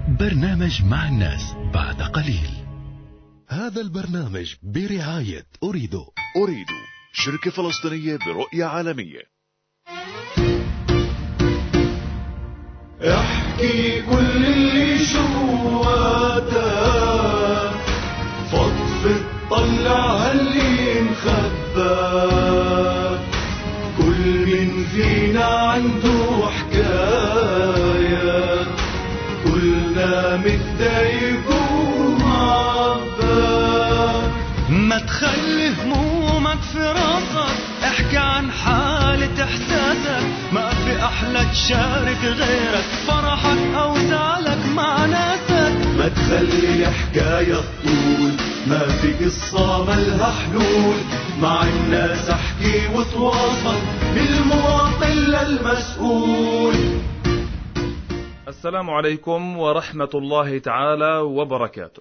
برنامج مع الناس بعد قليل. هذا البرنامج برعاية أريدو شركة فلسطينية برؤية عالمية. احكي كل اللي جواتك، فضفض طلع هاللي مخبى، كل من فينا عنده حكاية، كلنا متضايق ومعبى. ما تخلي همومك في راسك، احكي عن حالة احساسك، ما في احلى تشارك غيرك فرحك او زعلك مع ناسك. ما تخلي حكاية طول، ما في قصة ملها حلول، مع الناس احكي وتواصل، بالمواطن للمسؤول. السلام عليكم ورحمة الله تعالى وبركاته.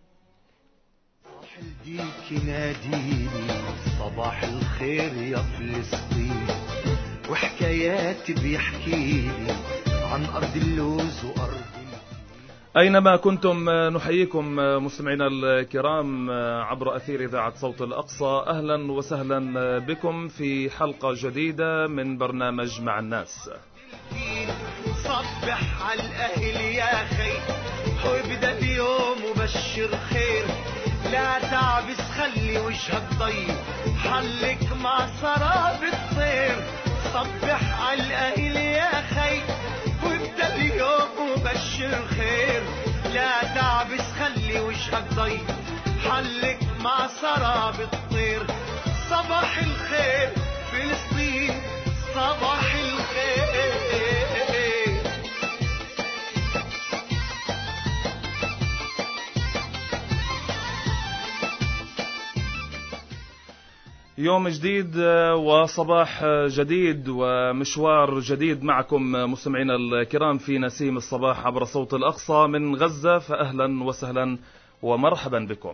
ديك ناديني صباح الخير يا فلسطين، وحكايات بيحكيني عن أرض اللوز وأرض أينما كنتم نحييكم مستمعينا الكرام عبر أثير إذاعة صوت الأقصى. أهلا وسهلا بكم في حلقة جديدة من برنامج مع الناس. صبح على الأهل يا خي، وابدأ اليوم وبشر خير، لا تعبس خلي وجهك ضيق، حلك مع سراب الطير. صبح على الأهل يا خي، وابدأ اليوم وبشر خير، لا تعبس خلي وجهك ضيق، حلك مع سراب الطير. صباح الخير فلسطين، صباح الخير. يوم جديد وصباح جديد ومشوار جديد معكم مستمعينا الكرام في نسيم الصباح عبر صوت الأقصى من غزة. فأهلا وسهلا ومرحبا بكم.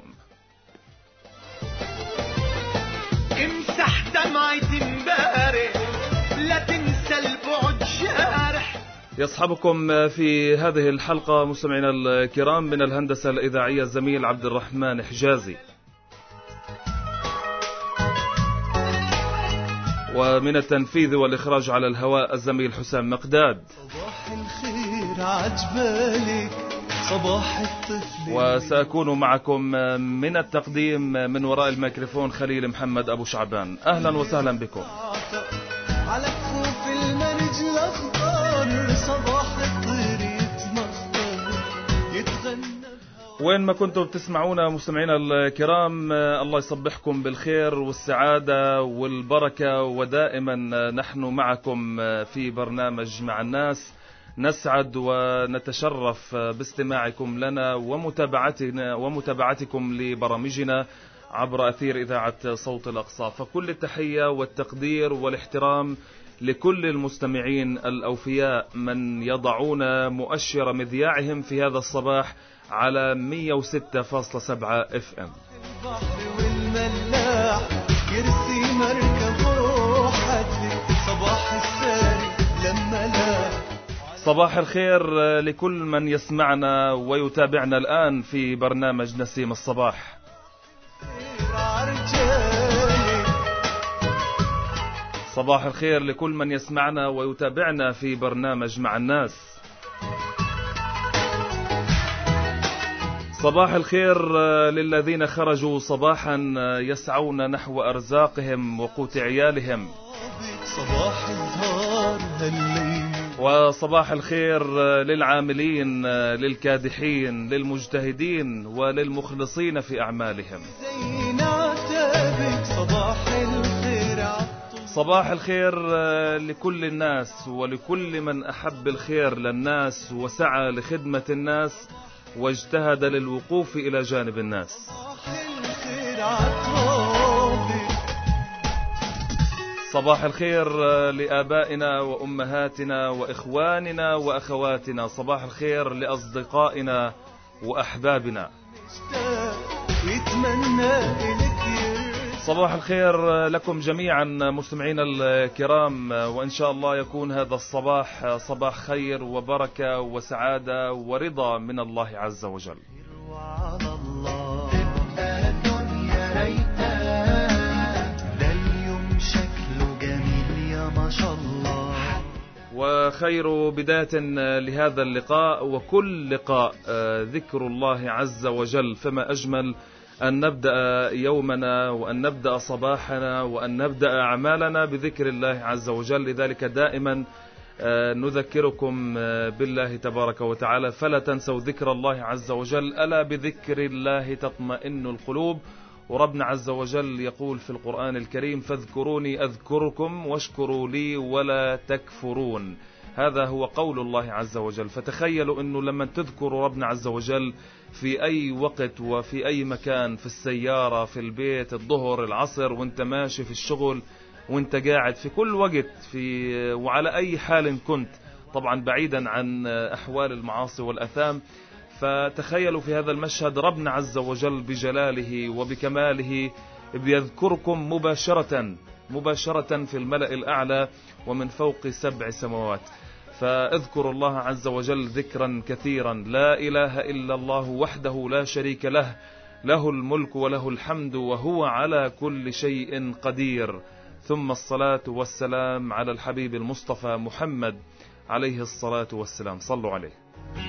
امسح دمعة امبارح، لا تنسى البعد جارح. يصحبكم في هذه الحلقة مستمعينا الكرام من الهندسة الإذاعية الزميل عبد الرحمن حجازي، ومن التنفيذ والإخراج على الهواء الزميل حسام مقداد. صباح الخير عجبالك صباح الطفل، وسأكون معكم من التقديم من وراء الميكروفون خليل محمد أبو شعبان. أهلا وسهلا بكم. على كفوف المرج الأخضر صباح الطير يتمخضر يتغنى. وين ما كنتم تسمعونا مستمعينا الكرام، الله يصبحكم بالخير والسعادة والبركة، ودائما نحن معكم في برنامج مع الناس. نسعد ونتشرف باستماعكم لنا ومتابعتكم لبرامجنا عبر أثير إذاعة صوت الأقصى. فكل التحية والتقدير والاحترام لكل المستمعين الأوفياء من يضعون مؤشر مذياعهم في هذا الصباح على 106.7 FM. البحر والملاح يرسي مركب روحك، صباح الساري لما لاح. صباح الخير لكل من يسمعنا ويتابعنا الآن في برنامج نسيم الصباح. صباح الخير لكل من يسمعنا ويتابعنا في برنامج مع الناس. صباح الخير للذين خرجوا صباحا يسعون نحو أرزاقهم وقوت عيالهم. صباح الزهار هالليل. وصباح الخير للعاملين، للكادحين، للمجتهدين وللمخلصين في أعمالهم. صباح الخير لكل الناس ولكل من أحب الخير للناس وسعى لخدمة الناس واجتهد للوقوف إلى جانب الناس. صباح الخير لآبائنا وأمهاتنا وإخواننا وأخواتنا. صباح الخير لأصدقائنا وأحبابنا. صباح الخير لكم جميعا مستمعينا الكرام، وإن شاء الله يكون هذا الصباح صباح خير وبركة وسعادة ورضا من الله عز وجل. وخير بداية لهذا اللقاء وكل لقاء ذكر الله عز وجل، فما أجمل أن نبدأ يومنا وأن نبدأ صباحنا وأن نبدأ أعمالنا بذكر الله عز وجل. لذلك دائما نذكركم بالله تبارك وتعالى، فلا تنسوا ذكر الله عز وجل، ألا بذكر الله تطمئن القلوب. وربنا عز وجل يقول في القرآن الكريم: فاذكروني أذكركم واشكروا لي ولا تكفرون. هذا هو قول الله عز وجل. فتخيلوا أنه لما تذكروا ربنا عز وجل في أي وقت وفي أي مكان، في السيارة، في البيت، الظهر، العصر، وانت ماشي في الشغل، وانت قاعد، في كل وقت، وعلى أي حال كنت، طبعا بعيدا عن أحوال المعاصي والأثام. فتخيلوا في هذا المشهد ربنا عز وجل بجلاله وبكماله بيذكركم مباشرة في الملأ الأعلى ومن فوق 7 سماوات. فاذكروا الله عز وجل ذكرا كثيرا. لا إله إلا الله وحده لا شريك له، له الملك وله الحمد وهو على كل شيء قدير. ثم الصلاة والسلام على الحبيب المصطفى محمد عليه الصلاة والسلام. صلوا عليه.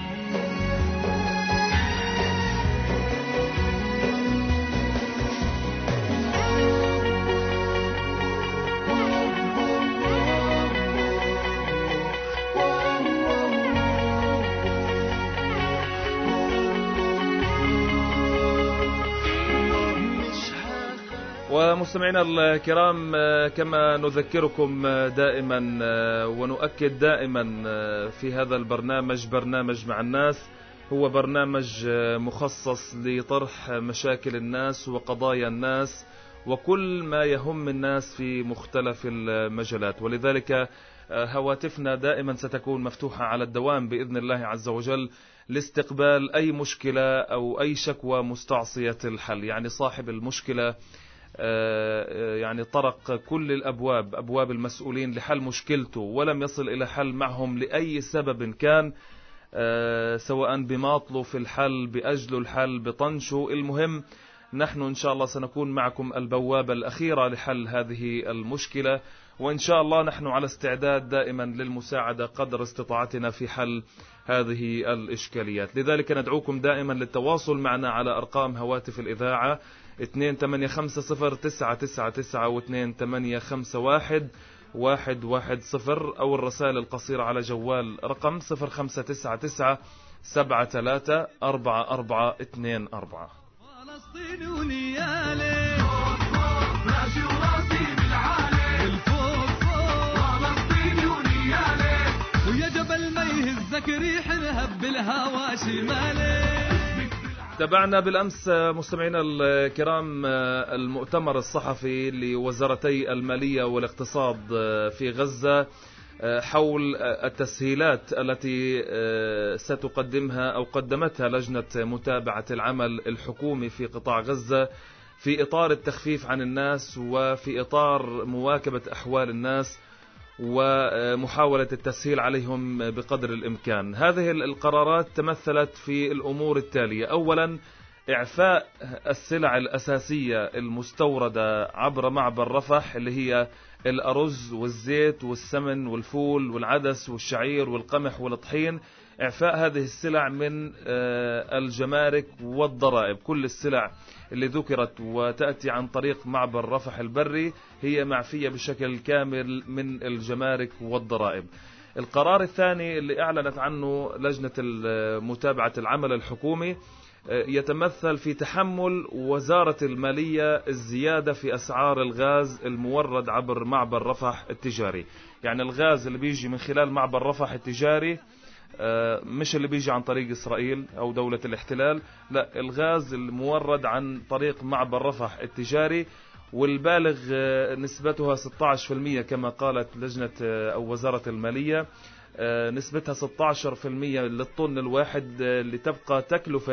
ومستمعينا الكرام، كما نذكركم دائما ونؤكد دائما في هذا البرنامج، برنامج مع الناس، هو برنامج مخصص لطرح مشاكل الناس وقضايا الناس وكل ما يهم الناس في مختلف المجالات. ولذلك هواتفنا دائما ستكون مفتوحة على الدوام بإذن الله عز وجل لاستقبال أي مشكلة أو أي شكوى مستعصية الحل. يعني صاحب المشكلة يعني طرق كل الأبواب، أبواب المسؤولين لحل مشكلته، ولم يصل إلى حل معهم لأي سبب كان، سواء بماطله في الحل، بأجله الحل، بطنشه، المهم نحن إن شاء الله سنكون معكم البوابة الأخيرة لحل هذه المشكلة. وإن شاء الله نحن على استعداد دائما للمساعدة قدر استطاعتنا في حل هذه الإشكاليات. لذلك ندعوكم دائما للتواصل معنا على أرقام هواتف الإذاعة 2850-999 و 2851-110، أو الرسائل القصيرة على جوال رقم 0593-734424. فلسطين ونيالي راسي وراسي بالعالي الفوق فوق، فلسطين ونيالي ويا جبل ما يهزك ريح نهب بالهوا شمالي. تابعنا بالأمس مستمعينا الكرام المؤتمر الصحفي لوزارتي المالية والاقتصاد في غزة حول التسهيلات التي ستقدمها أو قدمتها لجنة متابعة العمل الحكومي في قطاع غزة في إطار التخفيف عن الناس وفي إطار مواكبة أحوال الناس ومحاولة التسهيل عليهم بقدر الإمكان. هذه القرارات تمثلت في الأمور التالية: أولا، إعفاء السلع الأساسية المستوردة عبر معبر رفح، اللي هي الأرز والزيت والسمن والفول والعدس والشعير والقمح والطحين. إعفاء هذه السلع من الجمارك والضرائب. كل السلع اللي ذكرت وتأتي عن طريق معبر رفح البري هي معفية بشكل كامل من الجمارك والضرائب. القرار الثاني اللي أعلنت عنه لجنة متابعة العمل الحكومي يتمثل في تحمل وزارة المالية الزيادة في أسعار الغاز المورد عبر معبر رفح التجاري. يعني الغاز اللي بيجي من خلال معبر رفح التجاري، مش اللي بيجي عن طريق إسرائيل أو دولة الاحتلال، لا، الغاز المورد عن طريق معبر رفح التجاري، والبالغ نسبتها 16% كما قالت لجنة أو وزارة المالية. نسبتها 16% للطن الواحد، لتبقى تكلفة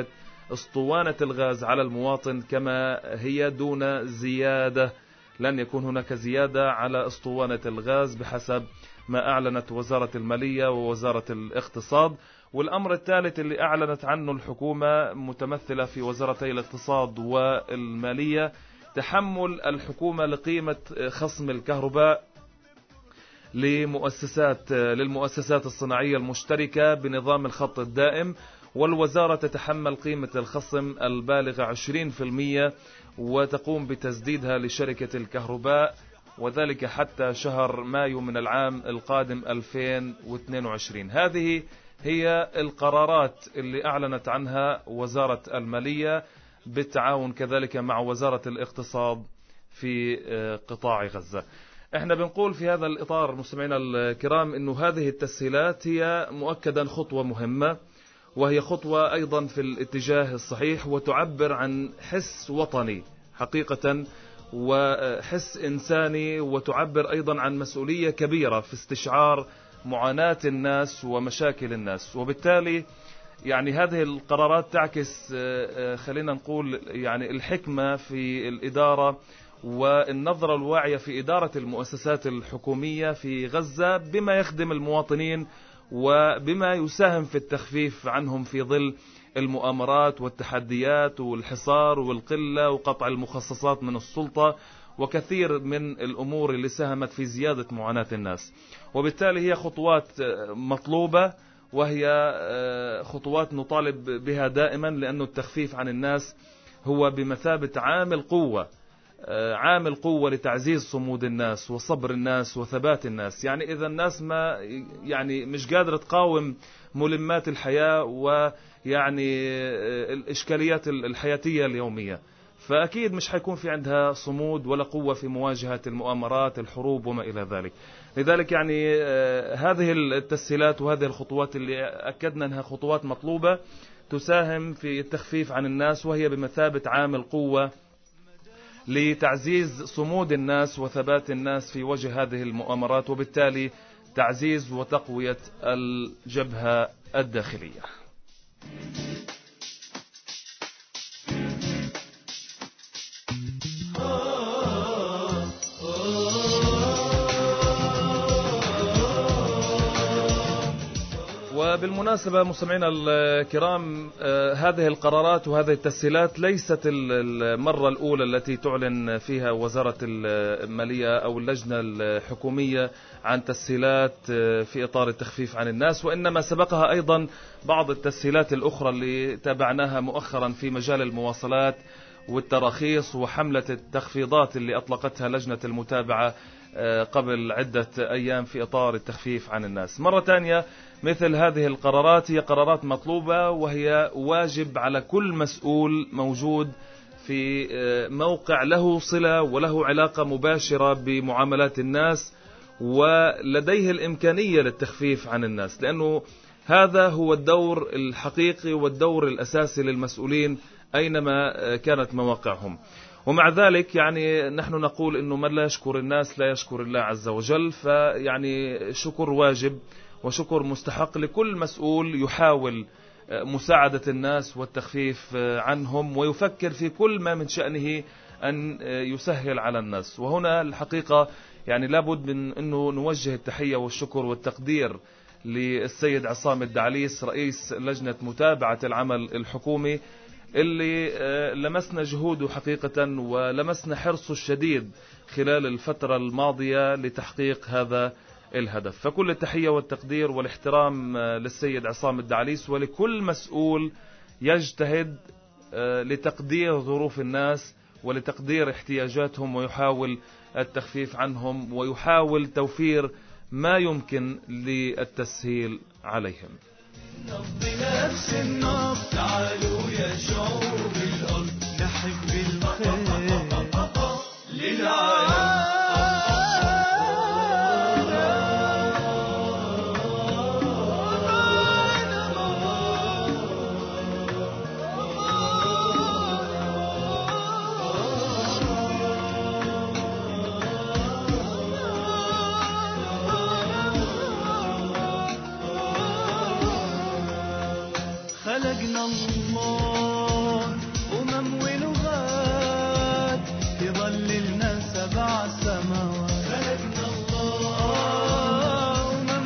اسطوانة الغاز على المواطن كما هي دون زيادة. لن يكون هناك زيادة على اسطوانة الغاز بحسب ما أعلنت وزارة المالية ووزارة الاقتصاد. والأمر الثالث اللي أعلنت عنه الحكومة متمثلة في وزارتي الاقتصاد والمالية، تحمل الحكومة لقيمة خصم الكهرباء للمؤسسات الصناعية المشتركة بنظام الخط الدائم. والوزارة تتحمل قيمة الخصم البالغة 20% وتقوم بتسديدها لشركة الكهرباء، وذلك حتى شهر مايو من العام القادم 2022. هذه هي القرارات اللي أعلنت عنها وزارة المالية بالتعاون كذلك مع وزارة الاقتصاد في قطاع غزة. احنا بنقول في هذا الإطار مستمعينا الكرام إنه هذه التسهيلات هي مؤكدا خطوة مهمة، وهي خطوة أيضا في الاتجاه الصحيح، وتعبر عن حس وطني حقيقة وحس إنساني، وتعبر أيضا عن مسؤولية كبيرة في استشعار معاناة الناس ومشاكل الناس. وبالتالي يعني هذه القرارات تعكس خلينا نقول يعني الحكمة في الإدارة والنظرة الواعية في إدارة المؤسسات الحكومية في غزة بما يخدم المواطنين وبما يساهم في التخفيف عنهم في ظل المؤامرات والتحديات والحصار والقلة وقطع المخصصات من السلطة وكثير من الأمور اللي ساهمت في زيادة معاناة الناس. وبالتالي هي خطوات مطلوبة، وهي خطوات نطالب بها دائما، لأنه التخفيف عن الناس هو بمثابة عامل قوة لتعزيز صمود الناس وصبر الناس وثبات الناس. يعني إذا الناس ما يعني مش قادرة تقاوم ملمات الحياة ويعني الإشكاليات الحياتية اليومية، فأكيد مش حيكون في عندها صمود ولا قوة في مواجهة المؤامرات الحروب وما إلى ذلك. لذلك يعني هذه التسهيلات وهذه الخطوات اللي أكدنا أنها خطوات مطلوبة تساهم في التخفيف عن الناس، وهي بمثابة عامل قوة لتعزيز صمود الناس وثبات الناس في وجه هذه المؤامرات، وبالتالي تعزيز وتقوية الجبهة الداخلية. وبالمناسبة مستمعينا الكرام، هذه القرارات وهذه التسهيلات ليست المرة الأولى التي تعلن فيها وزارة المالية أو اللجنة الحكومية عن تسهيلات في إطار التخفيف عن الناس، وإنما سبقها أيضا بعض التسهيلات الأخرى اللي تابعناها مؤخرا في مجال المواصلات والتراخيص وحملة التخفيضات اللي أطلقتها لجنة المتابعة قبل عدة أيام في إطار التخفيف عن الناس. مرة ثانية مثل هذه القرارات هي قرارات مطلوبة، وهي واجب على كل مسؤول موجود في موقع له صلة وله علاقة مباشرة بمعاملات الناس ولديه الإمكانية للتخفيف عن الناس، لأنه هذا هو الدور الحقيقي والدور الأساسي للمسؤولين أينما كانت مواقعهم. ومع ذلك يعني نحن نقول إنه من لا يشكر الناس لا يشكر الله عز وجل، فيعني شكر واجب وشكر مستحق لكل مسؤول يحاول مساعدة الناس والتخفيف عنهم ويفكر في كل ما من شأنه أن يسهل على الناس. وهنا الحقيقة يعني لابد من أنه نوجه التحية والشكر والتقدير للسيد عصام الدعليس رئيس لجنة متابعة العمل الحكومي، اللي لمسنا جهوده حقيقة ولمسنا حرصه الشديد خلال الفترة الماضية لتحقيق هذا الهدف. فكل التحية والتقدير والاحترام للسيد عصام الدعليس ولكل مسؤول يجتهد لتقدير ظروف الناس ولتقدير احتياجاتهم ويحاول التخفيف عنهم ويحاول توفير ما يمكن للتسهيل عليهم. نبض نفس النبض، تعالوا يا شعوب الأرض نحب الخير للعالم. خلقنا الله أمم ولغات يظللنا سبع سماوات. خلقنا الله أمم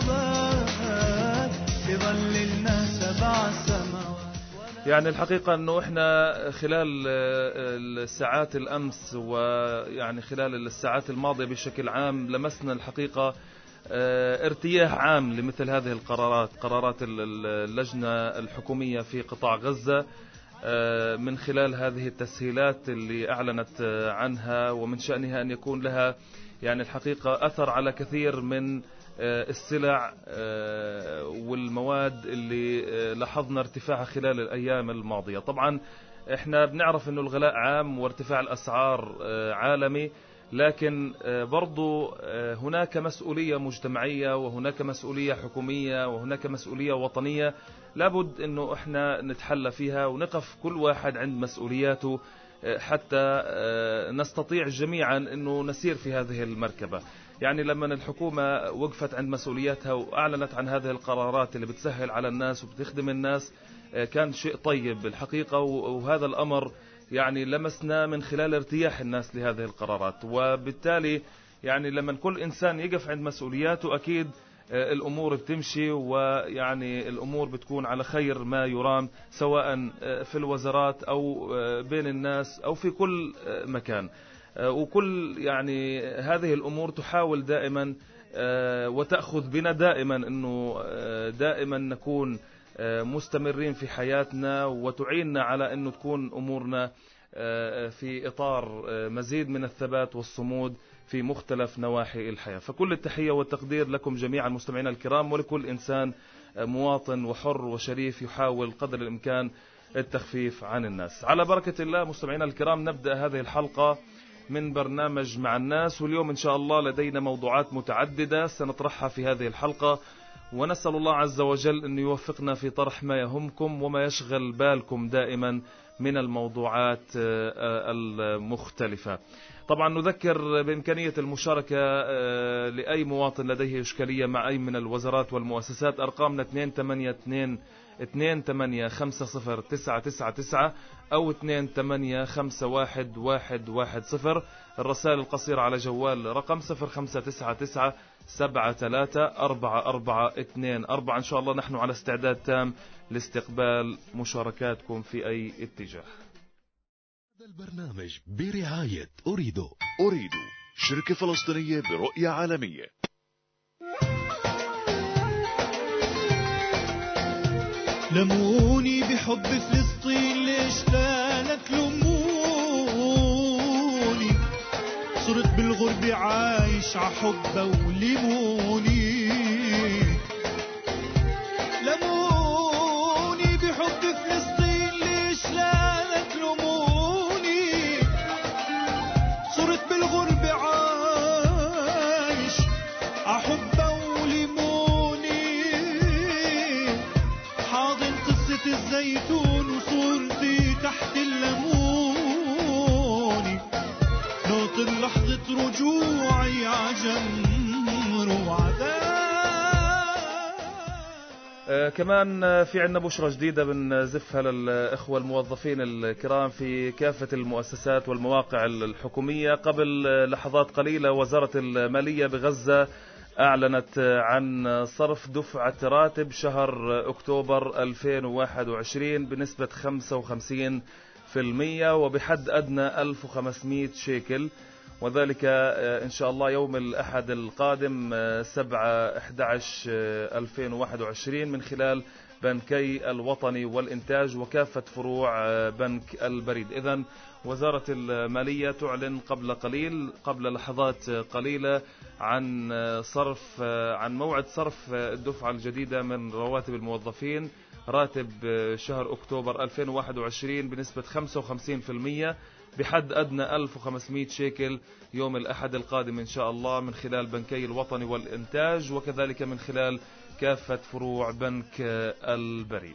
ولغات يظللنا سبع سماوات. يعني الحقيقة أنه إحنا خلال الساعات الأمس ويعني خلال الساعات الماضية بشكل عام لمسنا الحقيقة ارتياح عام لمثل هذه القرارات، قرارات اللجنة الحكومية في قطاع غزة من خلال هذه التسهيلات اللي أعلنت عنها، ومن شأنها أن يكون لها يعني الحقيقة أثر على كثير من السلع والمواد اللي لاحظنا ارتفاعها خلال الأيام الماضية. طبعا احنا بنعرف انه الغلاء عام وارتفاع الأسعار عالمي، لكن برضو هناك مسؤولية مجتمعية وهناك مسؤولية حكومية وهناك مسؤولية وطنية لابد انه احنا نتحلى فيها ونقف كل واحد عند مسؤولياته حتى نستطيع جميعا انه نسير في هذه المركبة. يعني لما الحكومة وقفت عند مسؤولياتها وأعلنت عن هذه القرارات اللي بتسهل على الناس وبتخدم الناس كان شيء طيب الحقيقة، وهذا الأمر يعني لمسنا من خلال ارتياح الناس لهذه القرارات. وبالتالي يعني لما كل إنسان يقف عند مسؤولياته أكيد الأمور بتمشي، ويعني الأمور بتكون على خير ما يرام، سواء في الوزارات أو بين الناس أو في كل مكان. وكل يعني هذه الأمور تحاول دائما وتأخذ بنا دائما أنه دائما نكون مستمرين في حياتنا، وتعيننا على أنه تكون أمورنا في إطار مزيد من الثبات والصمود في مختلف نواحي الحياة. فكل التحية والتقدير لكم جميعا مستمعينا الكرام، ولكل إنسان مواطن وحر وشريف يحاول قدر الإمكان التخفيف عن الناس. على بركة الله مستمعينا الكرام نبدأ هذه الحلقة من برنامج مع الناس، واليوم إن شاء الله لدينا موضوعات متعددة سنطرحها في هذه الحلقة، ونسأل الله عز وجل أن يوفقنا في طرح ما يهمكم وما يشغل بالكم دائما من الموضوعات المختلفة. طبعا نذكر بإمكانية المشاركة لأي مواطن لديه إشكالية مع أي من الوزارات والمؤسسات. أرقامنا 2850999 أو 28511110. الرسائل القصيرة على جوال رقم 0599734424. إن شاء الله نحن على استعداد تام لاستقبال مشاركاتكم في أي اتجاه. هذا البرنامج برعاية أريدو شركة فلسطينية برؤية عالمية. لموني بحب فلسطين، ليش لا تلوموني؟ صرت بالغربة عايش عحبة ولموني. لموني بحب فلسطين، ليش لا تلوموني؟ صرت بالغربة عايش عحبة ولموني. حاضن قصة الزيتون وصورتي تحت الليموني. ناطر لحظة رجوعي عجمر وعذاب. كمان في عنا بشرة جديدة بنزفها للإخوة الموظفين الكرام في كافة المؤسسات والمواقع الحكومية. قبل لحظات قليلة وزارة المالية بغزة أعلنت عن صرف دفعة راتب شهر أكتوبر 2021 بنسبة 55% وبحد أدنى 1500 شيكل، وذلك إن شاء الله يوم الأحد القادم 7/11/2021 من خلال بنكي الوطني والإنتاج وكافة فروع بنك البريد. إذن وزارة المالية تعلن قبل لحظات قليلة عن موعد صرف الدفعة الجديدة من رواتب الموظفين، راتب شهر أكتوبر 2021 بنسبة 55% بحد أدنى 1500 شيكل يوم الأحد القادم إن شاء الله من خلال بنكي الوطني والإنتاج وكذلك من خلال كافة فروع بنك البريد.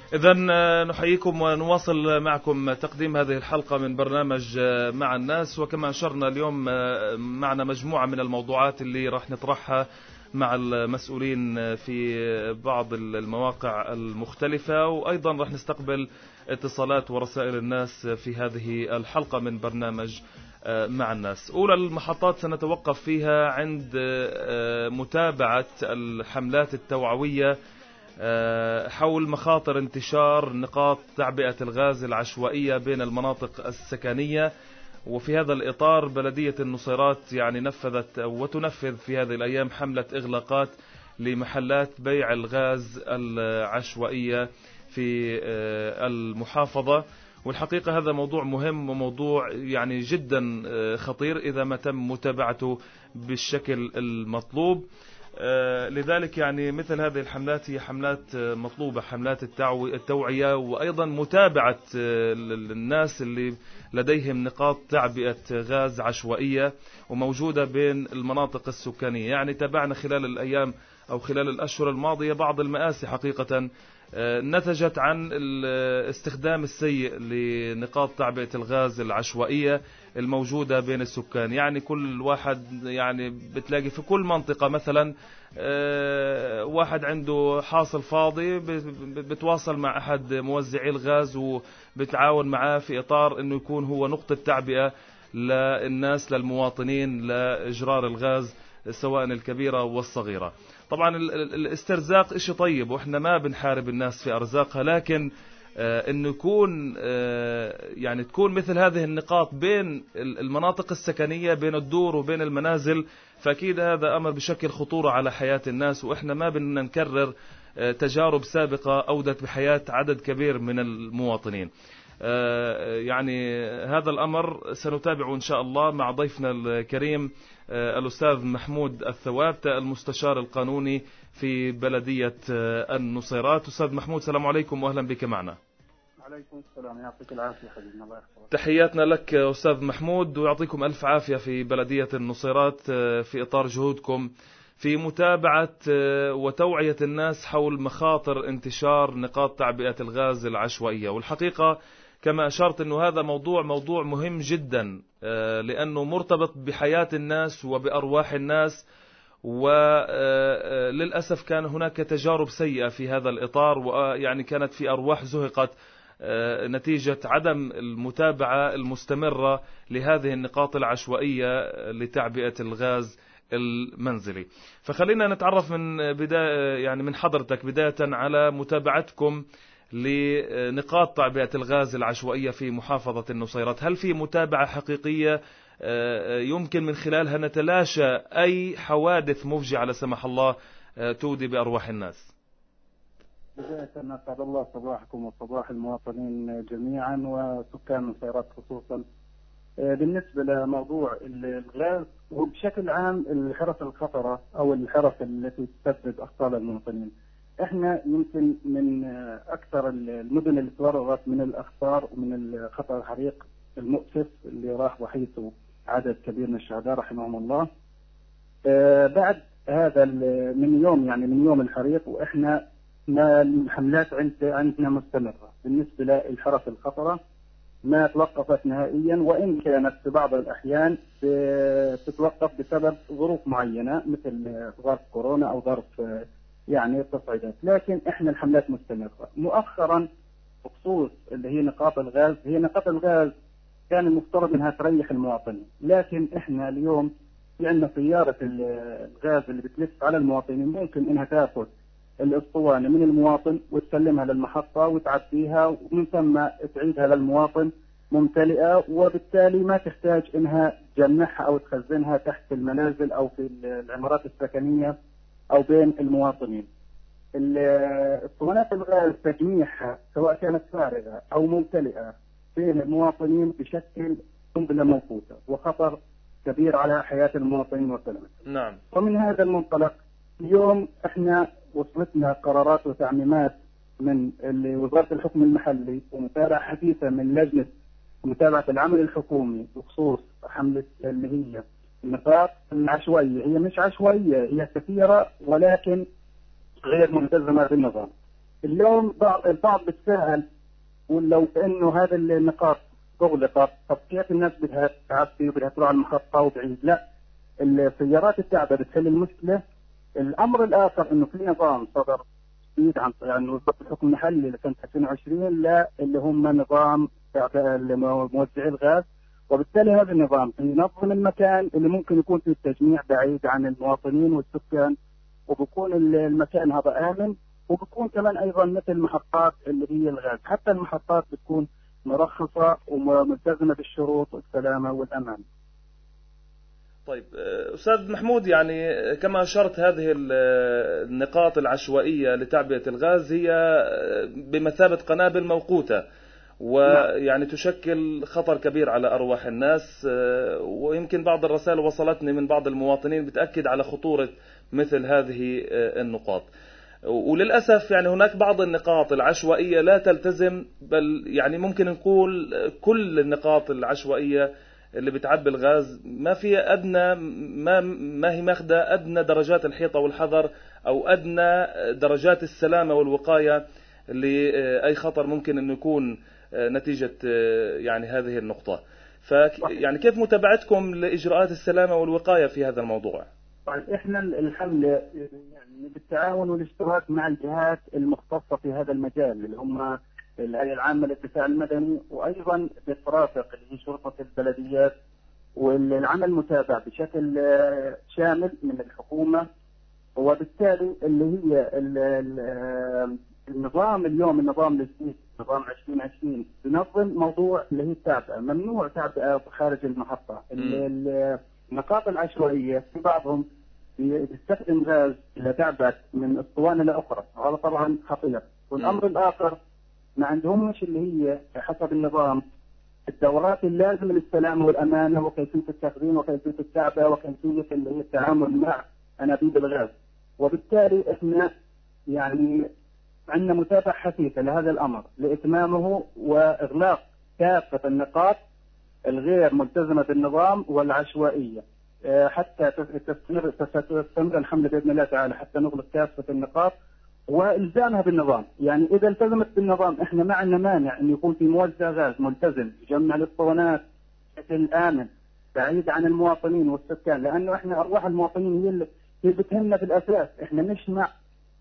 إذا نحييكم ونواصل معكم تقديم هذه الحلقة من برنامج مع الناس. وكما أشرنا اليوم معنا مجموعة من الموضوعات اللي راح نطرحها مع المسؤولين في بعض المواقع المختلفة، وأيضا راح نستقبل اتصالات ورسائل الناس في هذه الحلقة من برنامج مع الناس. أولى المحطات سنتوقف فيها عند متابعة الحملات التوعوية حول مخاطر انتشار نقاط تعبئة الغاز العشوائية بين المناطق السكنية. وفي هذا الإطار بلدية النصيرات يعني نفذت وتنفذ في هذه الأيام حملة إغلاقات لمحلات بيع الغاز العشوائية في المحافظة. والحقيقة هذا موضوع مهم وموضوع يعني جدا خطير إذا ما تم متابعته بالشكل المطلوب. لذلك يعني مثل هذه الحملات هي حملات مطلوبة، حملات التوعية، وأيضا متابعة الناس اللي لديهم نقاط تعبئة غاز عشوائية وموجودة بين المناطق السكانية. يعني تابعنا خلال الأيام أو خلال الأشهر الماضية بعض المآسي حقيقة نتجت عن الاستخدام السيء لنقاط تعبئة الغاز العشوائية الموجودة بين السكان. يعني كل واحد يعني بتلاقي في كل منطقة مثلا واحد عنده حاصل فاضي بتواصل مع أحد موزعي الغاز وبتعاون معاه في إطار أنه يكون هو نقطة تعبئة للناس للمواطنين لإجرار الغاز سواء الكبيرة والصغيرة. طبعا الاسترزاق اشي طيب واحنا ما بنحارب الناس في ارزاقها، لكن انه يكون يعني تكون مثل هذه النقاط بين المناطق السكنية بين الدور وبين المنازل، فاكيد هذا امر بشكل خطورة على حياة الناس، واحنا ما بدنا نكرر تجارب سابقة اودت بحياة عدد كبير من المواطنين. يعني هذا الأمر سنتابعه إن شاء الله مع ضيفنا الكريم الأستاذ محمود الثوابتة المستشار القانوني في بلدية النصيرات. أستاذ محمود السلام عليكم وأهلا بك معنا. عليكم السلام، يعطيك العافية حبيبنا، الله يحفظك. تحياتنا لك أستاذ محمود ويعطيكم ألف عافية في بلدية النصيرات في إطار جهودكم في متابعة وتوعية الناس حول مخاطر انتشار نقاط تعبئة الغاز العشوائية. والحقيقة كما أشرت أنه هذا موضوع مهم جدا لأنه مرتبط بحياة الناس وبأرواح الناس، وللأسف كان هناك تجارب سيئة في هذا الإطار، ويعني كانت في أرواح زهقت نتيجة عدم المتابعة المستمرة لهذه النقاط العشوائية لتعبئة الغاز المنزلي. فخلينا نتعرف من بداية يعني من حضرتك بداية على متابعتكم لنقاط تعبئة الغاز العشوائية في محافظة النصيرات. هل في متابعة حقيقية يمكن من خلالها نتلاشى أي حوادث مفجعة لا سمح الله تودي بأرواح الناس؟ بداية أسعد الله صباحكم وصباح المواطنين جميعا وسكان النصيرات خصوصا. بالنسبة لموضوع الغاز وبشكل عام الحرف الخطرة أو الحرف التي تسبب أخطار للمواطنين، احنا يمكن من أكثر المدن اللي تضررت من الأخطار ومن الخطر الحريق المؤسف اللي راح ضحيته عدد كبير من الشهداء رحمهم الله. بعد هذا من يوم الحريق وإحنا ما الحملات عندنا مستمرة بالنسبة للحرف الخطرة ما توقفت نهائيا، وإن كانت في بعض الأحيان تتوقف بسبب ظروف معينة مثل ظرف كورونا أو ظرف يعني التصعيدات، لكن إحنا الحملات مستمرة. مؤخرا بخصوص اللي هي نقاط الغاز، هي نقاط الغاز كان المفترض انها تريح المواطنين، لكن احنا اليوم في عندنا سيارة الغاز اللي بتلف على المواطنين ممكن انها تاخذ الاسطوانة من المواطن وتسلمها للمحطة وتعبيها ومن ثم تعيدها للمواطن ممتلئة، وبالتالي ما تحتاج انها تجمعها او تخزنها تحت المنازل او في العمارات السكنية او بين المواطنين. اسطوانات الغاز تجميعها سواء كانت فارغة او ممتلئة بين المواطنين بشكل قنبلة موقوتة وخطر كبير على حياة المواطنين وسلامتهم. نعم. ومن هذا المنطلق اليوم احنا وصلتنا قرارات وتعميمات من وزارة الحكم المحلي ومتابعة حديثة من لجنة متابعة العمل الحكومي بخصوص حملة اللي هي النقاط العشوائية. هي مش عشوائية، هي كثيرة ولكن غير ملتزمة بالنظام. اليوم البعض بتساءل، ولو انه هذا النقاط اغلقت، طب كيف الناس بدها تعبي وبدها تروح على المحطه وبعيد؟ لا، السيارات التعبئه بتحل المشكله. الامر الاخر انه في نظام صدر جديد عن يعني وزاره الحكم المحلي لسنه 2020 لا اللي هم نظام موزعي الغاز، وبالتالي هذا النظام ينظم المكان اللي ممكن يكون فيه التجميع بعيد عن المواطنين والسكان، وبكون المكان هذا آمن، وبكون كمان أيضا مثل المحطات اللي هي الغاز، حتى المحطات بتكون مرخصة وملتزمة بالشروط والسلامة والأمان. طيب أستاذ محمود، يعني كما أشرت هذه النقاط العشوائية لتعبئة الغاز هي بمثابة قنابل موقوتة، ويعني تشكل خطر كبير على أرواح الناس، ويمكن بعض الرسائل وصلتني من بعض المواطنين بتأكد على خطورة مثل هذه النقاط. وللأسف يعني هناك بعض النقاط العشوائية لا تلتزم، بل يعني ممكن نقول كل النقاط العشوائية اللي بتعبي الغاز ما في أدنى ما هي ماخذة أدنى درجات الحيطة والحذر أو أدنى درجات السلامة والوقاية لأي خطر ممكن أن يكون نتيجة يعني هذه النقطة. يعني كيف متابعتكم لإجراءات السلامة والوقاية في هذا الموضوع؟ طيب احنا الحملة يعني بالتعاون والاشتراك مع الجهات المختصة في هذا المجال اللي هم الهيئة العامة للدفاع المدني، وايضا بالترافق اللي هي شرطة البلديات، والعمل متابع بشكل شامل من الحكومة. وبالتالي اللي هي النظام اليوم، النظام الجديد نظام 2020 بنظم موضوع اللي هي التعبئة، ممنوع تعبئة خارج المحطة. النقاط العشوائية في بعضهم بيستخدم غاز لتعبئة من اسطوانة لأخرى، وهذا طبعا خطير. والأمر الآخر ما عندهمش اللي هي حسب النظام الدورات اللازمة للسلامة والأمانة وكيفية التخزين وكيفية التعبئة وكيفية اللي هي التعامل مع أنابيب الغاز. وبالتالي احنا يعني عندنا متابعة حثيثة لهذا الأمر لإتمامه وإغلاق كافة النقاط الغير ملتزمة بالنظام والعشوائية، حتى تستمر الحملة بإذن الله تعالى حتى نغلق كافة النقاط والزامها بالنظام. يعني إذا التزمت بالنظام احنا ما عندنا مانع أن يكون في موزع غاز ملتزم يجمع الاسطوانات بشكل آمن بعيد عن المواطنين والسكان، لأنه احنا أرواح المواطنين هي اللي بتهمنا في الأساس، احنا نسمع.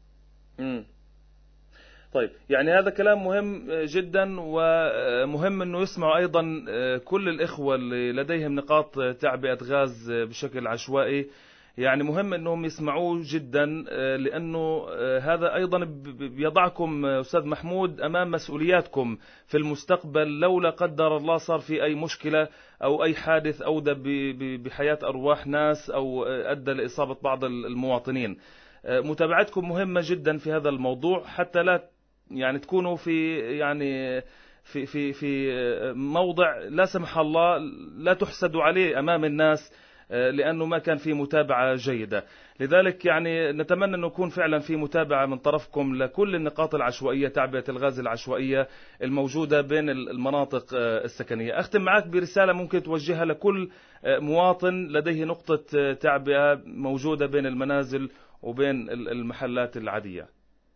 طيب يعني هذا كلام مهم جدا، ومهم أنه يسمعوا أيضا كل الإخوة اللي لديهم نقاط تعبئة غاز بشكل عشوائي. يعني مهم أنهم يسمعوه جدا، لأنه هذا أيضا بيضعكم أستاذ محمود أمام مسؤولياتكم في المستقبل لو لا قدر الله صار في أي مشكلة أو أي حادث أودى بحياة أرواح ناس أو أدى لإصابة بعض المواطنين. متابعتكم مهمة جدا في هذا الموضوع حتى لا يعني تكونوا في يعني في موضع لا سمح الله لا تحسدوا عليه أمام الناس، لأنه ما كان في متابعة جيدة. لذلك يعني نتمنى أن يكون فعلا في متابعة من طرفكم لكل النقاط العشوائية، تعبئة الغاز العشوائية الموجودة بين المناطق السكنية. أختم معك برسالة ممكن توجهها لكل مواطن لديه نقطة تعبئة موجودة بين المنازل وبين المحلات العادية.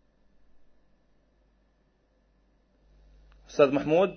أستاذ محمود.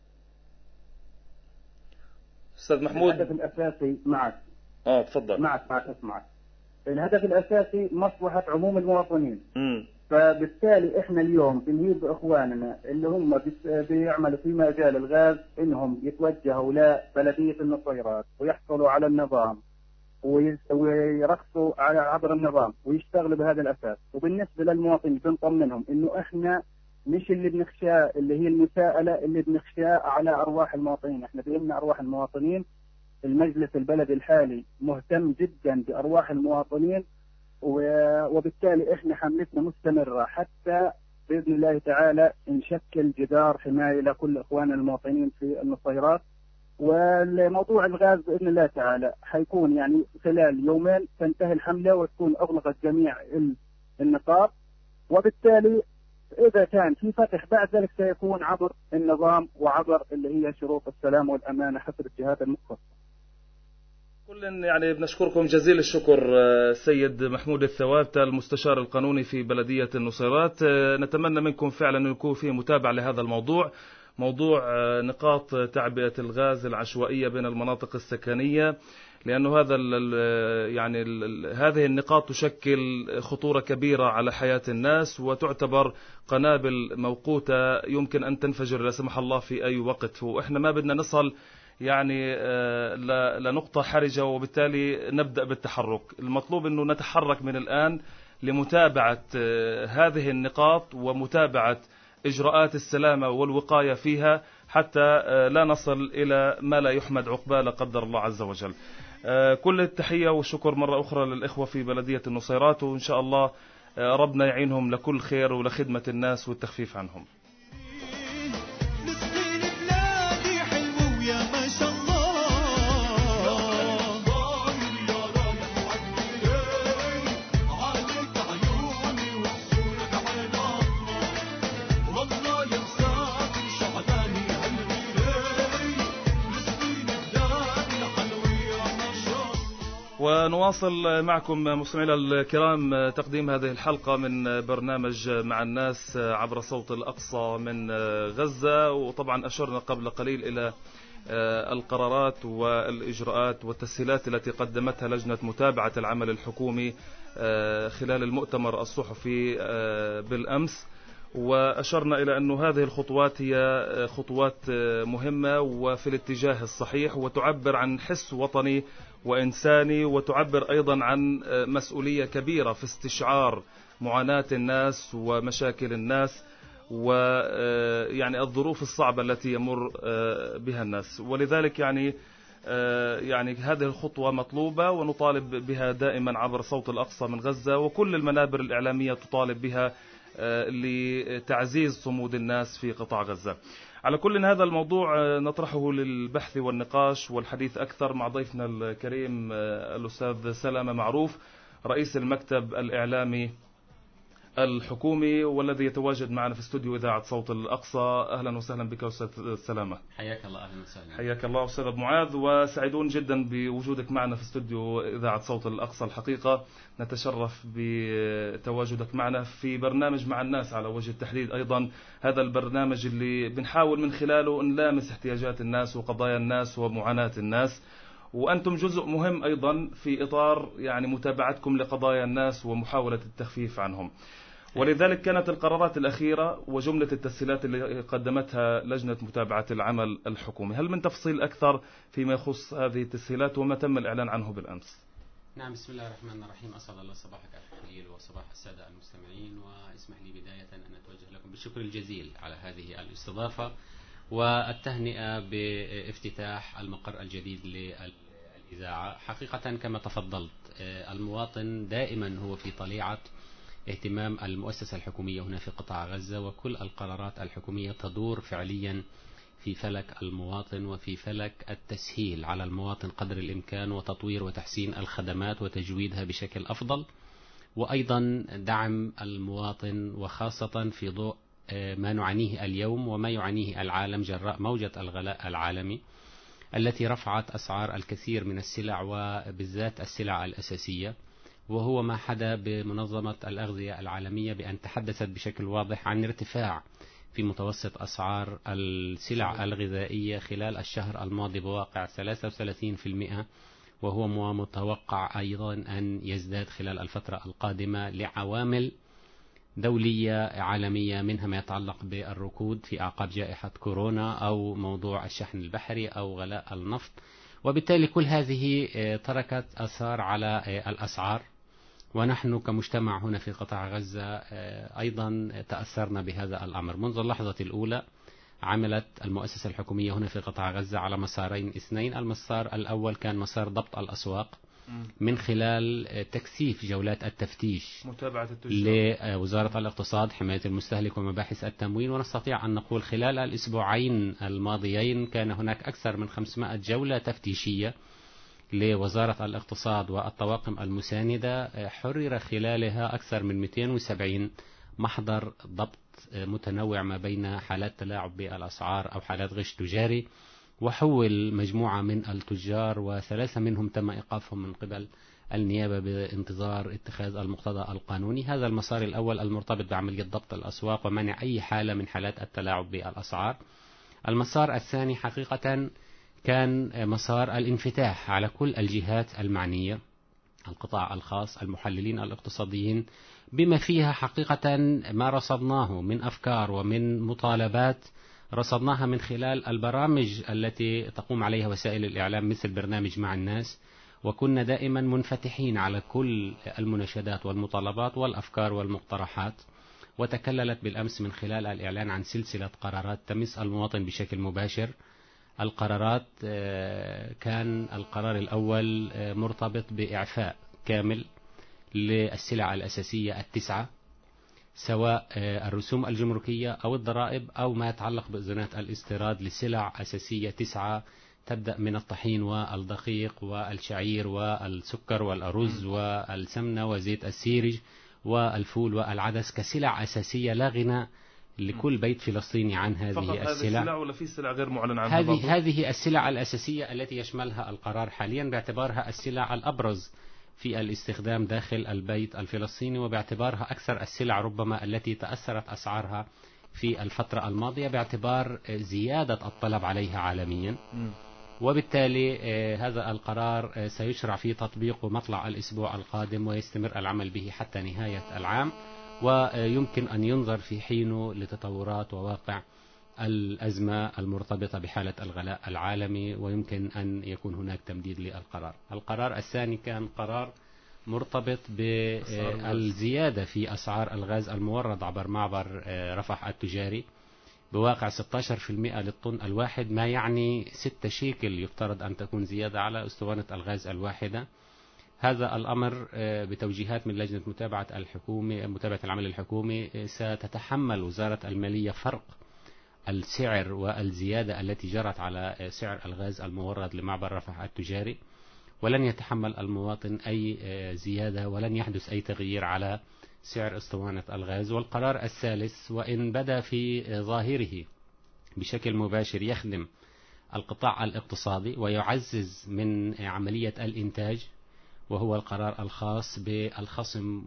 الهدف الأساسي معك. تفضل. معك اسمعك. الهدف الأساسي مصلحة عموم المواطنين. فبالتالي احنا اليوم بنهيب اخواننا اللي هم بيعملوا في مجال الغاز انهم يتوجهوا لبلدية النصيرات ويحصلوا على النظام ويرخصوا على عبر النظام ويشتغلوا بهذا الأساس. وبالنسبة للمواطنين بنطمنهم انه احنا مش اللي بنخشاه اللي هي المساءلة اللي بنخشاه على أرواح المواطنين، احنا بيهمنا أرواح المواطنين. المجلس البلدي الحالي مهتم جدا بأرواح المواطنين، وبالتالي احنا حملتنا مستمرة حتى بإذن الله تعالى نشكل جدار حماية لكل إخواننا المواطنين في النصيرات. والموضوع الغاز بإذن الله تعالى حيكون يعني خلال يومين تنتهي الحملة وتكون أغلقت جميع النقاط، وبالتالي إذا كان في فتح بعد ذلك سيكون عبر النظام وعبر اللي هي شروط السلام والأمانة حسب الجهات المختصة. كل يعني بنشكركم جزيل الشكر سيد محمود الثوابتة المستشار القانوني في بلدية النصيرات. نتمنى منكم فعلا أن يكون فيه متابعة لهذا الموضوع، موضوع نقاط تعبئة الغاز العشوائية بين المناطق السكنية، لأنه هذا يعني هذه النقاط تشكل خطورة كبيرة على حياة الناس، وتعتبر قنابل موقوتة يمكن أن تنفجر لا سمح الله في أي وقت. وإحنا ما بدنا نصل يعني لنقطة حرجة، وبالتالي نبدأ بالتحرك. المطلوب أنه نتحرك من الآن لمتابعة هذه النقاط ومتابعة إجراءات السلامة والوقاية فيها، حتى لا نصل إلى ما لا يحمد عقباه لا قدر الله عز وجل. كل التحية والشكر مرة أخرى للإخوة في بلدية النصيرات، وإن شاء الله ربنا يعينهم لكل خير ولخدمة الناس والتخفيف عنهم. ونواصل معكم مستمعينا الكرام تقديم هذه الحلقة من برنامج مع الناس عبر صوت الأقصى من غزة. وطبعا أشرنا قبل قليل إلى القرارات والإجراءات والتسهيلات التي قدمتها لجنة متابعة العمل الحكومي خلال المؤتمر الصحفي بالأمس، وأشرنا إلى أن هذه الخطوات هي خطوات مهمة وفي الاتجاه الصحيح، وتعبر عن حس وطني وإنساني، وتعبر أيضا عن مسؤولية كبيرة في استشعار معاناة الناس ومشاكل الناس ويعني الظروف الصعبة التي يمر بها الناس. ولذلك يعني هذه الخطوة مطلوبة ونطالب بها دائما عبر صوت الأقصى من غزة، وكل المنابر الإعلامية تطالب بها لتعزيز صمود الناس في قطاع غزة. على كل هذا الموضوع نطرحه للبحث والنقاش والحديث أكثر مع ضيفنا الكريم الأستاذ سلامة معروف، رئيس المكتب الإعلامي الحكومي والذي يتواجد معنا في استوديو إذاعة صوت الأقصى. أهلا وسهلا بك أستاذ سلامة. حياك الله. أهلا وسهلا. حياك الله أستاذ أبو معاذ، وسعيدون جدا بوجودك معنا في استوديو إذاعة صوت الأقصى. الحقيقة نتشرف بتواجدك معنا في برنامج مع الناس على وجه التحديد. أيضا هذا البرنامج اللي بنحاول من خلاله نلامس احتياجات الناس وقضايا الناس ومعاناة الناس، وأنتم جزء مهم أيضا في إطار يعني متابعتكم لقضايا الناس ومحاولة التخفيف عنهم. ولذلك كانت القرارات الأخيرة وجملة التسهيلات اللي قدمتها لجنة متابعة العمل الحكومي. هل من تفصيل أكثر فيما يخص هذه التسهيلات وما تم الإعلان عنه بالأمس؟ نعم، بسم الله الرحمن الرحيم. أسعد الله صباحك أخي خليل وصباح السادة المستمعين، واسمح لي بداية أن أتوجه لكم بالشكر الجزيل على هذه الاستضافة والتهنئة بافتتاح المقر الجديد للإذاعة. حقيقة كما تفضلت المواطن دائما هو في طليعة اهتمام المؤسسة الحكومية هنا في قطاع غزة، وكل القرارات الحكومية تدور فعليا في فلك المواطن وفي فلك التسهيل على المواطن قدر الإمكان وتطوير وتحسين الخدمات وتجويدها بشكل أفضل، وأيضا دعم المواطن وخاصة في ضوء ما نعانيه اليوم وما يعانيه العالم جراء موجة الغلاء العالمي التي رفعت أسعار الكثير من السلع وبالذات السلع الأساسية، وهو ما حدا بمنظمة الأغذية العالمية بأن تحدثت بشكل واضح عن ارتفاع في متوسط أسعار السلع الغذائية خلال الشهر الماضي بواقع 33%، وهو متوقع أيضا أن يزداد خلال الفترة القادمة لعوامل دولية عالمية، منها ما يتعلق بالركود في أعقاب جائحة كورونا أو موضوع الشحن البحري أو غلاء النفط، وبالتالي كل هذه تركت أثار على الأسعار. ونحن كمجتمع هنا في قطاع غزة أيضا تأثرنا بهذا الأمر. منذ اللحظة الأولى عملت المؤسسة الحكومية هنا في قطاع غزة على مسارين اثنين. المسار الأول كان مسار ضبط الأسواق من خلال تكثيف جولات التفتيش متابعة التجار لوزارة الاقتصاد حماية المستهلك ومباحث التموين، ونستطيع أن نقول خلال الأسبوعين الماضيين كان هناك أكثر من 500 جولة تفتيشية لوزارة الاقتصاد والطواقم المساندة، حرر خلالها أكثر من 270 محضر ضبط متنوع ما بين حالات تلاعب بالأسعار أو حالات غش تجاري وحول مجموعة من التجار و3 منهم تم إيقافهم من قبل النيابة بانتظار اتخاذ المقتضى القانوني. هذا المسار الأول المرتبط بعملية ضبط الأسواق ومنع أي حالة من حالات التلاعب بالأسعار. المسار الثاني حقيقة كان مسار الانفتاح على كل الجهات المعنية، القطاع الخاص، المحللين الاقتصاديين، بما فيها حقيقة ما رصدناه من أفكار ومن مطالبات رصدناها من خلال البرامج التي تقوم عليها وسائل الإعلام مثل برنامج مع الناس، وكنا دائما منفتحين على كل المناشدات والمطالبات والأفكار والمقترحات. وتكللت بالأمس من خلال الإعلان عن سلسلة قرارات تمس المواطن بشكل مباشر. القرارات كان القرار الأول مرتبط بإعفاء كامل للسلع الأساسية 9، سواء الرسوم الجمركية أو الضرائب أو ما يتعلق بإذونات الاستيراد لسلع أساسية 9 تبدأ من الطحين والدقيق والشعير والسكر والأرز والسمنة وزيت السيرج والفول والعدس كسلع أساسية لا غنى لكل بيت فلسطيني عن هذه السلع. ولا في سلع غير معلن عنها؟ هذه السلع الأساسية التي يشملها القرار حاليا باعتبارها السلع الأبرز في الاستخدام داخل البيت الفلسطيني، وباعتبارها أكثر السلع ربما التي تأثرت أسعارها في الفترة الماضية باعتبار زيادة الطلب عليها عالميا. وبالتالي هذا القرار سيشرع في تطبيقه مطلع الأسبوع القادم ويستمر العمل به حتى نهاية العام، ويمكن أن ينظر في حينه لتطورات وواقع الأزمة المرتبطة بحالة الغلاء العالمي، ويمكن أن يكون هناك تمديد للقرار. القرار الثاني كان قرار مرتبط بالزيادة في أسعار الغاز المورد عبر معبر رفح التجاري بواقع 16% للطن الواحد، ما يعني 6 شيكل يفترض أن تكون زيادة على أسطوانة الغاز الواحدة. هذا الأمر بتوجيهات من لجنة متابعة العمل الحكومي ستتحمل وزارة المالية فرق السعر والزيادة التي جرت على سعر الغاز المورد لمعبر رفح التجاري، ولن يتحمل المواطن أي زيادة ولن يحدث أي تغيير على سعر اسطوانة الغاز. والقرار الثالث وإن بدا في ظاهره بشكل مباشر يخدم القطاع الاقتصادي ويعزز من عملية الإنتاج، وهو القرار الخاص بالخصم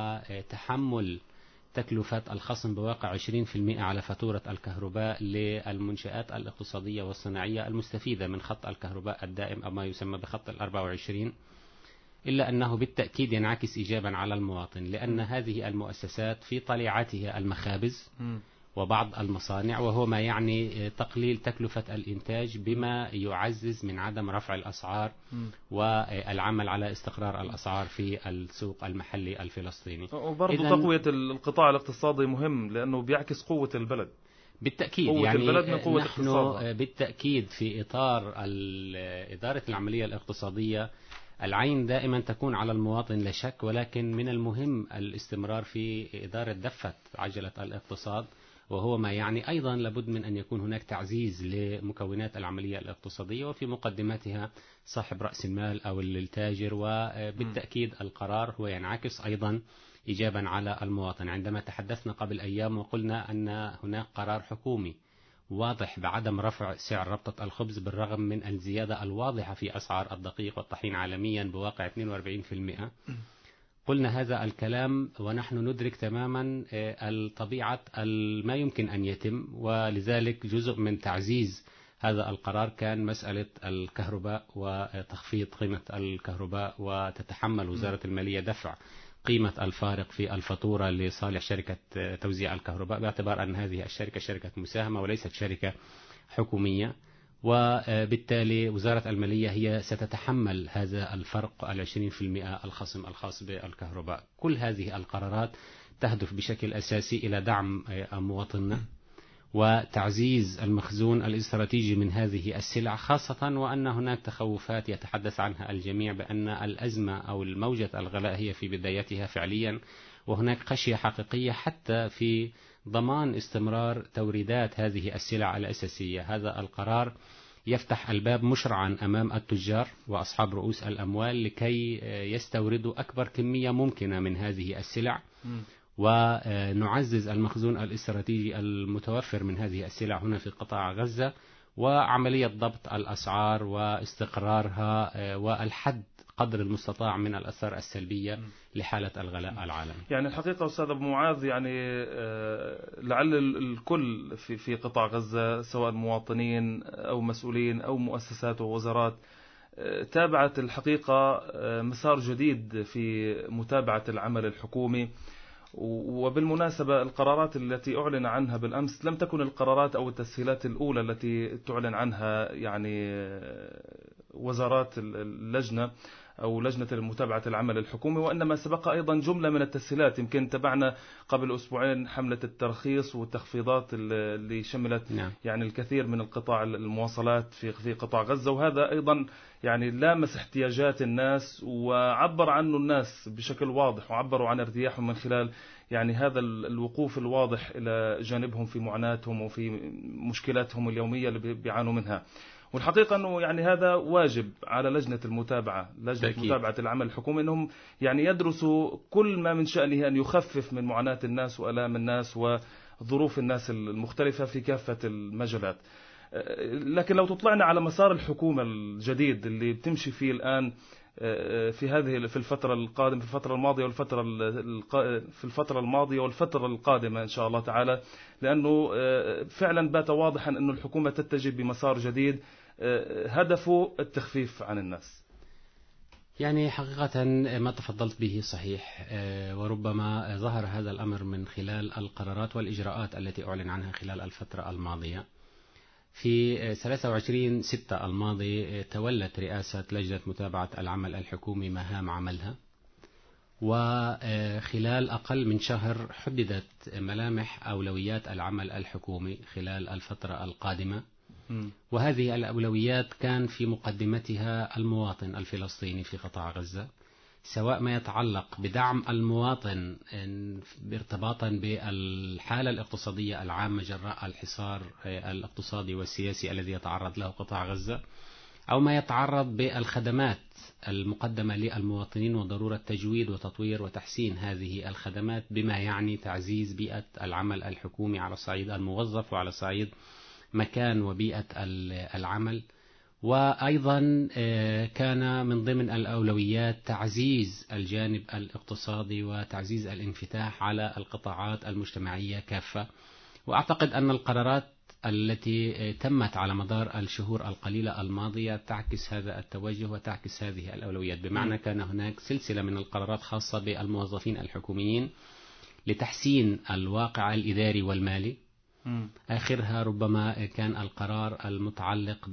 وتحمل تكلفة الخصم بواقع 20% على فاتورة الكهرباء للمنشآت الاقتصادية والصناعية المستفيدة من خط الكهرباء الدائم أو ما يسمى بخط 24، إلا أنه بالتأكيد ينعكس إيجابا على المواطن، لأن هذه المؤسسات في طليعتها المخابز وبعض المصانع، وهو ما يعني تقليل تكلفة الإنتاج بما يعزز من عدم رفع الأسعار والعمل على استقرار الأسعار في السوق المحلي الفلسطيني. وبرضه تقوية القطاع الاقتصادي مهم لأنه بيعكس قوة البلد. بالتأكيد قوة يعني البلد من قوة نحن اقتصادها. بالتأكيد في إطار إدارة العملية الاقتصادية العين دائما تكون على المواطن لا شك، ولكن من المهم الاستمرار في إدارة دفة عجلة الاقتصاد، وهو ما يعني أيضا لابد من أن يكون هناك تعزيز لمكونات العملية الاقتصادية وفي مقدمتها صاحب رأس المال أو التاجر. وبالتأكيد القرار هو ينعكس أيضا إيجابا على المواطن. عندما تحدثنا قبل أيام وقلنا أن هناك قرار حكومي واضح بعدم رفع سعر ربطة الخبز بالرغم من الزيادة الواضحة في أسعار الدقيق والطحين عالميا بواقع 42%، قلنا هذا الكلام ونحن ندرك تماما الطبيعة ما يمكن أن يتم، ولذلك جزء من تعزيز هذا القرار كان مسألة الكهرباء وتخفيض قيمة الكهرباء، وتتحمل وزارة المالية دفع قيمة الفارق في الفاتورة لصالح شركة توزيع الكهرباء، باعتبار أن هذه الشركة شركة مساهمة وليست شركة حكومية، وبالتالي وزارة المالية هي ستتحمل هذا الفرق 20% الخصم الخاص بالكهرباء. كل هذه القرارات تهدف بشكل أساسي إلى دعم مواطننا وتعزيز المخزون الاستراتيجي من هذه السلع، خاصة وأن هناك تخوفات يتحدث عنها الجميع بأن الأزمة أو الموجة الغلاء هي في بدايتها فعليا، وهناك خشية حقيقية حتى في ضمان استمرار توريدات هذه السلع الأساسية. هذا القرار يفتح الباب مشرعا أمام التجار وأصحاب رؤوس الأموال لكي يستوردوا أكبر كمية ممكنة من هذه السلع، ونعزز المخزون الاستراتيجي المتوفر من هذه السلع هنا في قطاع غزة، وعملية ضبط الأسعار واستقرارها والحد قدر المستطاع من الأثار السلبية لحالة الغلاء العالمي. يعني الحقيقة أستاذ أبو معاذ، يعني لعل الكل في قطاع غزة سواء مواطنين أو مسؤولين أو مؤسسات ووزارات تابعت الحقيقة مسار جديد في متابعة العمل الحكومي. وبالمناسبة القرارات التي أعلن عنها بالأمس لم تكن القرارات أو التسهيلات الأولى التي تعلن عنها يعني وزارات اللجنة أو لجنة متابعة العمل الحكومي، وإنما سبق أيضا جملة من التسهيلات. يمكن تبعنا قبل أسبوعين حملة الترخيص والتخفيضات اللي شملت يعني الكثير من القطاع المواصلات في قطاع غزة، وهذا أيضا يعني لامس احتياجات الناس وعبر عنه الناس بشكل واضح، وعبروا عن ارتياحهم من خلال يعني هذا الوقوف الواضح إلى جانبهم في معاناتهم وفي مشكلاتهم اليومية اللي بيعانوا منها. والحقيقة أنه يعني هذا واجب على لجنة المتابعة، لجنة متابعة العمل الحكومي، أنهم يعني يدرسوا كل ما من شأنه أن يخفف من معاناة الناس وآلام الناس وظروف الناس المختلفة في كافة المجالات. لكن لو تطلعنا على مسار الحكومة الجديد اللي بتمشي فيه الآن في الفترة القادمة، في الفترة الماضية والفترة القادمة إن شاء الله تعالى، لأنه فعلا بات واضحا أن الحكومة تتجه بمسار جديد هدفه التخفيف عن الناس. يعني حقيقة ما تفضلت به صحيح، وربما ظهر هذا الأمر من خلال القرارات والإجراءات التي أعلن عنها خلال الفترة الماضية. في 23/6 الماضي تولت رئاسة لجنة متابعة العمل الحكومي مهام عملها، وخلال أقل من شهر حددت ملامح أولويات العمل الحكومي خلال الفترة القادمة. وهذه الأولويات كان في مقدمتها المواطن الفلسطيني في قطاع غزة، سواء ما يتعلق بدعم المواطن ارتباطا بالحالة الاقتصادية العامة جراء الحصار الاقتصادي والسياسي الذي يتعرض له قطاع غزة، أو ما يتعرض بالخدمات المقدمة للمواطنين وضرورة تجويد وتطوير وتحسين هذه الخدمات، بما يعني تعزيز بيئة العمل الحكومي على صعيد الموظف وعلى صعيد مكان وبيئة العمل. وأيضا كان من ضمن الأولويات تعزيز الجانب الاقتصادي وتعزيز الانفتاح على القطاعات المجتمعية كافة. وأعتقد أن القرارات التي تمت على مدار الشهور القليلة الماضية تعكس هذا التوجه وتعكس هذه الأولويات، بمعنى كان هناك سلسلة من القرارات خاصة بالموظفين الحكوميين لتحسين الواقع الإداري والمالي. آخرها ربما كان القرار المتعلق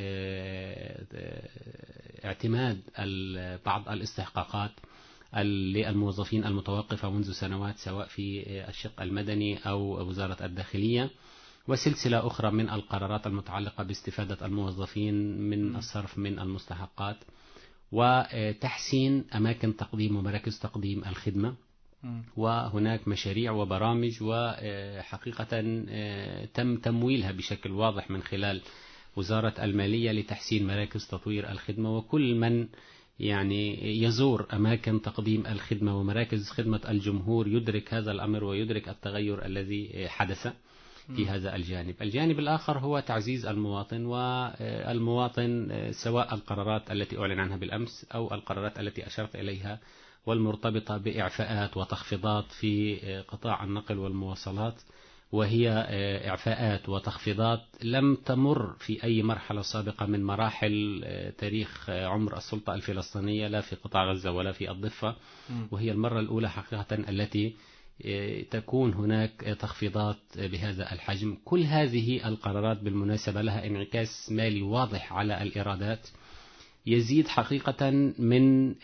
باعتماد بعض الاستحقاقات للموظفين المتوقفة منذ سنوات، سواء في الشق المدني أو وزارة الداخلية، وسلسلة أخرى من القرارات المتعلقة باستفادة الموظفين من الصرف من المستحقات، وتحسين أماكن تقديم ومراكز تقديم الخدمة. وهناك مشاريع وبرامج وحقيقة تم تمويلها بشكل واضح من خلال وزارة المالية لتحسين مراكز تطوير الخدمة. وكل من يعني يزور أماكن تقديم الخدمة ومراكز خدمة الجمهور يدرك هذا الأمر ويدرك التغير الذي حدث في هذا الجانب. الجانب الآخر هو تعزيز المواطن، والمواطن سواء القرارات التي أعلن عنها بالأمس أو القرارات التي أشرت إليها والمرتبطة بإعفاءات وتخفيضات في قطاع النقل والمواصلات، وهي إعفاءات وتخفيضات لم تمر في أي مرحلة سابقة من مراحل تاريخ عمر السلطة الفلسطينية، لا في قطاع غزة ولا في الضفة، وهي المرة الأولى حقيقة التي تكون هناك تخفيضات بهذا الحجم. كل هذه القرارات بالمناسبة لها انعكاس مالي واضح على الإيرادات، يزيد حقيقة من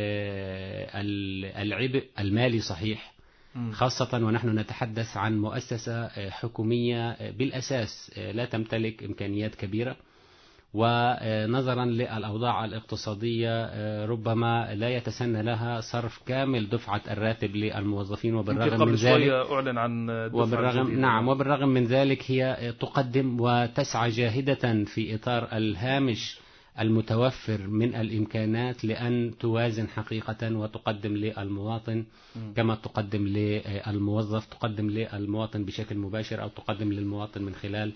العبء المالي صحيح، خاصة ونحن نتحدث عن مؤسسة حكومية بالأساس لا تمتلك إمكانيات كبيرة، ونظرا للأوضاع الاقتصادية ربما لا يتسنى لها صرف كامل دفعة الراتب للموظفين. وبالرغم من ذلك أعلن عن وبالرغم من ذلك هي تقدم وتسعى جاهدة في إطار الهامش المتوفر من الإمكانات لأن توازن حقيقة وتقدم للمواطن كما تقدم للموظف، تقدم للمواطن بشكل مباشر أو تقدم للمواطن من خلال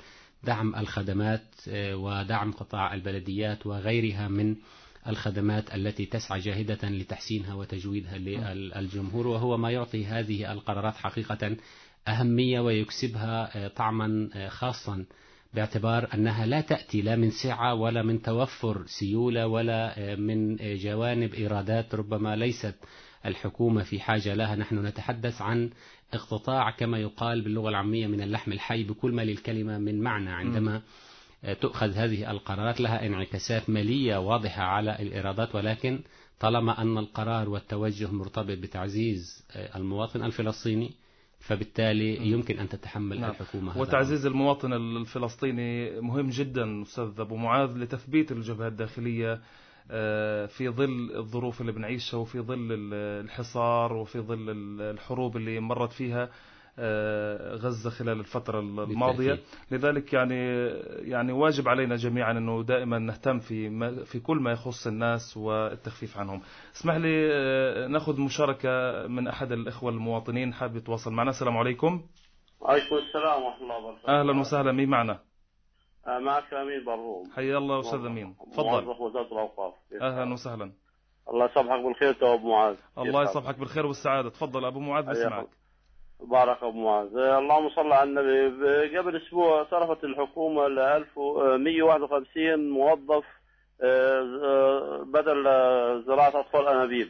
دعم الخدمات ودعم قطاع البلديات وغيرها من الخدمات التي تسعى جاهدة لتحسينها وتجويدها للجمهور، وهو ما يعطي هذه القرارات حقيقة أهمية ويكسبها طعما خاصا، باعتبار أنها لا تأتي لا من سعة ولا من توفر سيولة ولا من جوانب إيرادات ربما ليست الحكومة في حاجة لها. نحن نتحدث عن اقتطاع كما يقال باللغة العامية من اللحم الحي بكل ما للكلمة من معنى. عندما تؤخذ هذه القرارات لها انعكاسات مالية واضحة على الإيرادات، ولكن طالما أن القرار والتوجه مرتبط بتعزيز المواطن الفلسطيني فبالتالي يمكن أن تتحمل الحكومة. وتعزيز المواطن الفلسطيني مهم جدا أستاذ أبو معاذ لتثبيت الجبهة الداخلية في ظل الظروف اللي بنعيشها، وفي ظل الحصار، وفي ظل الحروب اللي مرت فيها غزة خلال الفترة الماضية. لذلك يعني واجب علينا جميعا أنه دائما نهتم في كل ما يخص الناس والتخفيف عنهم. اسمح لي نأخذ مشاركة من أحد الإخوة المواطنين حاب يتواصل معنا. السلام عليكم. وعليكم السلام ورحمة الله وبركاته. أهلا وسهلا. مين معنا؟ معك أمين برهوم. حيا الله أستاذ أمين، تفضل. موظف وزارة الأوقاف. أهلا وسهلا. الله يصبحك بالخير يا أبو معاذ. الله يصبحك بالخير والسعادة. تفضل أبو معاذ بسمعك. بارك أبو معاذ. اللهم صل على النبي. قبل أسبوع صرفت الحكومة 1151 موظف بدل زراعة أطفال أنابيب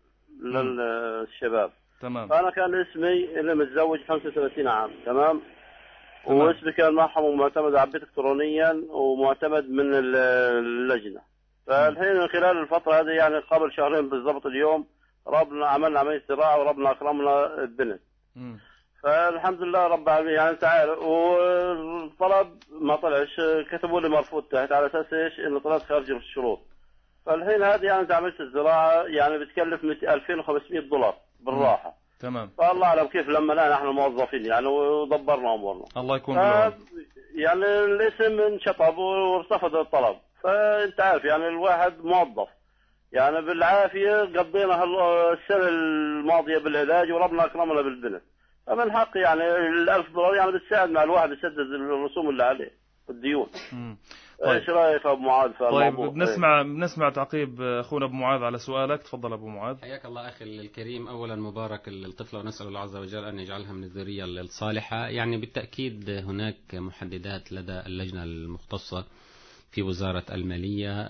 للشباب. تمام. فأنا كان اسمي اللي متزوج 35 عام. تمام. واسمي كان معهم معتمد عبيت إلكترونيا ومعتمد من اللجنة. فالحين خلال الفترة هذه يعني قبل شهرين بالضبط اليوم ربنا عملنا عملية زراعة وربنا أكرمنا البنت. فالحمد لله رب العالمين. يعني انت عارف والطلب ما طلعش، كتبوا لي مرفوض تحت على اساس ايش؟ انه طلعت خارج الشروط. فالحين هذه يعني انت عملت الزراعه يعني بتكلف 2500 دولار بالراحه. تمام. فالله اعلم كيف لما لا نحن موظفين يعني ودبرنا امورنا. الله يكون بالعون. يعني الاسم انشطب وارتفض الطلب. فانت عارف يعني الواحد موظف يعني بالعافيه قضينا السنه الماضيه بالعلاج وربنا اكرمنا بالبنت. فمن حق يعني $1000 يعني بتساعد مع الواحد يسدد الرسوم اللي عليه والديون. طيب. ايش رايك ابو معاذ في الموضوع؟ طيب بنسمع تعقيب اخونا ابو معاذ على سؤالك. تفضل ابو معاذ. حياك الله اخي الكريم. اولا مبارك الطفله ونسال الله عز وجل ان يجعلها من الذريه الصالحه. يعني بالتاكيد هناك محددات لدى اللجنه المختصه في وزارة المالية،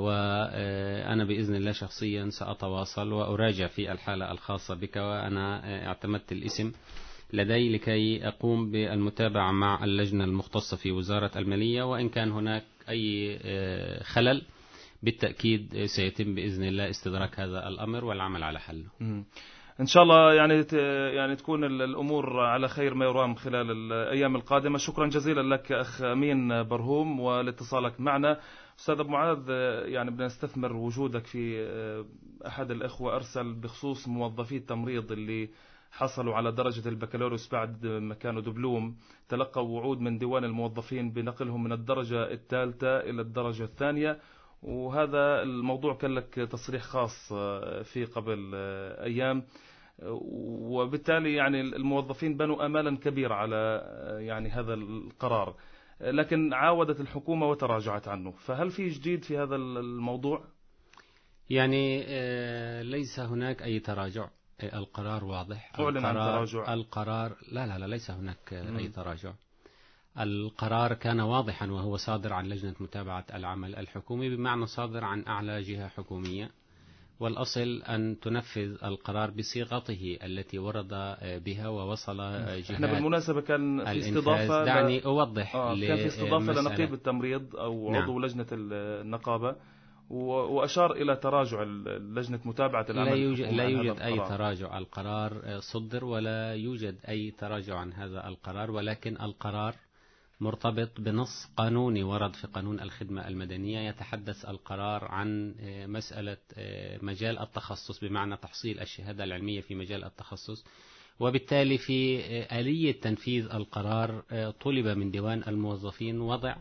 وأنا بإذن الله شخصيا سأتواصل وأراجع في الحالة الخاصة بك، وأنا اعتمدت الاسم لدي لكي أقوم بالمتابعة مع اللجنة المختصة في وزارة المالية، وإن كان هناك أي خلل بالتأكيد سيتم بإذن الله استدراك هذا الأمر والعمل على حله. إن شاء الله يعني تكون الأمور على خير ما يرام خلال الأيام القادمة. شكرا جزيلا لك أخ أمين برهوم ولاتصالك معنا. أستاذ أبو معاذ، يعني بدنا نستثمر وجودك في أحد الأخوة أرسل بخصوص موظفي التمريض اللي حصلوا على درجة البكالوريوس بعد ما كانوا دبلوم، تلقوا وعود من ديوان الموظفين بنقلهم من الدرجة الثالثة إلى الدرجة الثانية، وهذا الموضوع كان لك تصريح خاص فيه قبل أيام، وبالتالي يعني الموظفين بنوا آمالا كبيرة على يعني هذا القرار، لكن عاودت الحكومة وتراجعت عنه. فهل في جديد في هذا الموضوع؟ يعني ليس هناك أي تراجع. القرار واضح. أعلن عن تراجع. القرار لا ليس هناك أي تراجع. القرار كان واضحا وهو صادر عن لجنة متابعة العمل الحكومي، بمعنى صادر عن أعلى جهة حكومية، والأصل أن تنفذ القرار بصيغته التي ورد بها ووصل جهات. احنا بالمناسبة كان في استضافة دعني أوضح كان في استضافة لنقيب التمريض أو عضو لجنة النقابة، وأشار إلى تراجع لجنة متابعة العمل. لا يوجد أي تراجع. القرار صدر ولا يوجد أي تراجع عن هذا القرار، ولكن القرار مرتبط بنص قانوني ورد في قانون الخدمة المدنية. يتحدث القرار عن مسألة مجال التخصص، بمعنى تحصيل الشهادة العلمية في مجال التخصص، وبالتالي في آلية تنفيذ القرار طلب من ديوان الموظفين وضع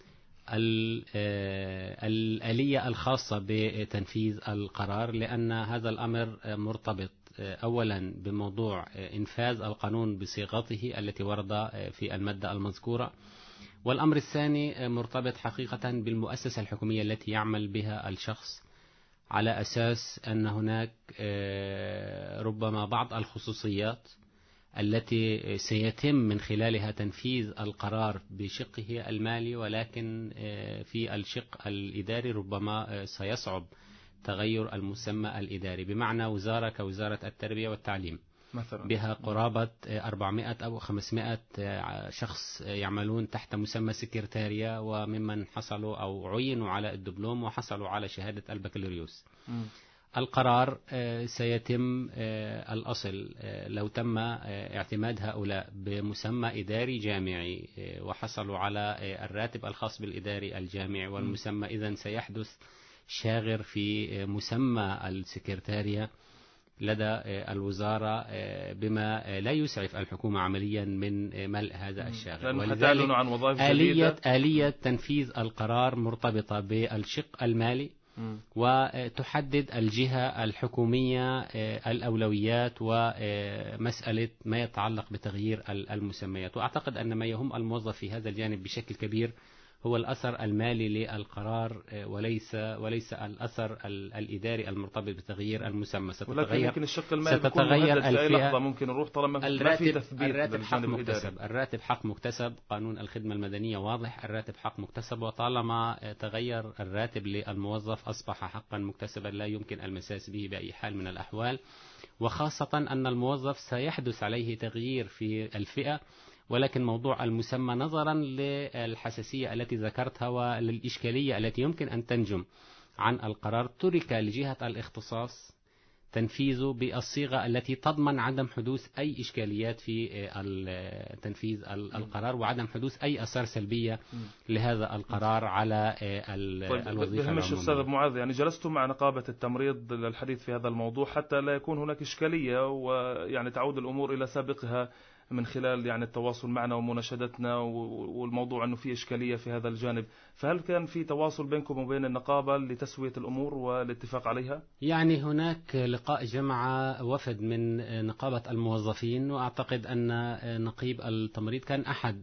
الآلية الخاصة بتنفيذ القرار، لأن هذا الأمر مرتبط أولا بموضوع إنفاذ القانون بصيغته التي ورد في المادة المذكورة، والأمر الثاني مرتبط حقيقة بالمؤسسة الحكومية التي يعمل بها الشخص، على أساس أن هناك ربما بعض الخصوصيات التي سيتم من خلالها تنفيذ القرار بشقه المالي، ولكن في الشق الإداري ربما سيصعب تغير المسمى الإداري. بمعنى وزارة كوزارة التربية والتعليم مثلا بها قرابة 400 أو 500 شخص يعملون تحت مسمى سكرتارية، وممن حصلوا أو عينوا على الدبلوم وحصلوا على شهادة البكالوريوس. القرار سيتم الأصل لو تم اعتماد هؤلاء بمسمى إداري جامعي وحصلوا على الراتب الخاص بالإداري الجامعي والمسمى، إذن سيحدث شاغر في مسمى السكرتارية لدى الوزارة، بما لا يسعف الحكومة عمليا من ملء هذا الشاغر. ولذلك عن وظائف آلية تنفيذ القرار مرتبطة بالشق المالي، وتحدد الجهة الحكومية الأولويات ومسألة ما يتعلق بتغيير المسميات. وأعتقد أن ما يهم الموظف في هذا الجانب بشكل كبير هو الأثر المالي للقرار، وليس الأثر الإداري المرتبط بتغيير المسمى. ولكن يمكن الشق المالي ستتغير في أي لحظة ممكن نروح طالما ما في تثبيت للجانب الإداري. الراتب حق مكتسب، قانون الخدمة المدنية واضح، الراتب حق مكتسب، وطالما تغير الراتب للموظف أصبح حقا مكتسبا لا يمكن المساس به بأي حال من الأحوال، وخاصة أن الموظف سيحدث عليه تغيير في الفئة، ولكن موضوع المسمى نظرا للحساسية التي ذكرتها وللإشكالية التي يمكن أن تنجم عن القرار ترك لجهة الاختصاص تنفيذه بالصيغة التي تضمن عدم حدوث أي إشكاليات في تنفيذ القرار وعدم حدوث أي آثار سلبية لهذا القرار على الوظيفة العمومية. أستاذ معاذ، يعني جلستم مع نقابة التمريض للحديث في هذا الموضوع حتى لا يكون هناك إشكالية، ويعني تعود الأمور إلى سابقها من خلال يعني التواصل معنا ومناشدتنا، والموضوع أنه في إشكالية في هذا الجانب، فهل كان في تواصل بينكم وبين النقابة لتسوية الأمور والاتفاق عليها؟ يعني هناك لقاء جمع وفد من نقابة الموظفين، وأعتقد أن نقيب التمريض كان أحد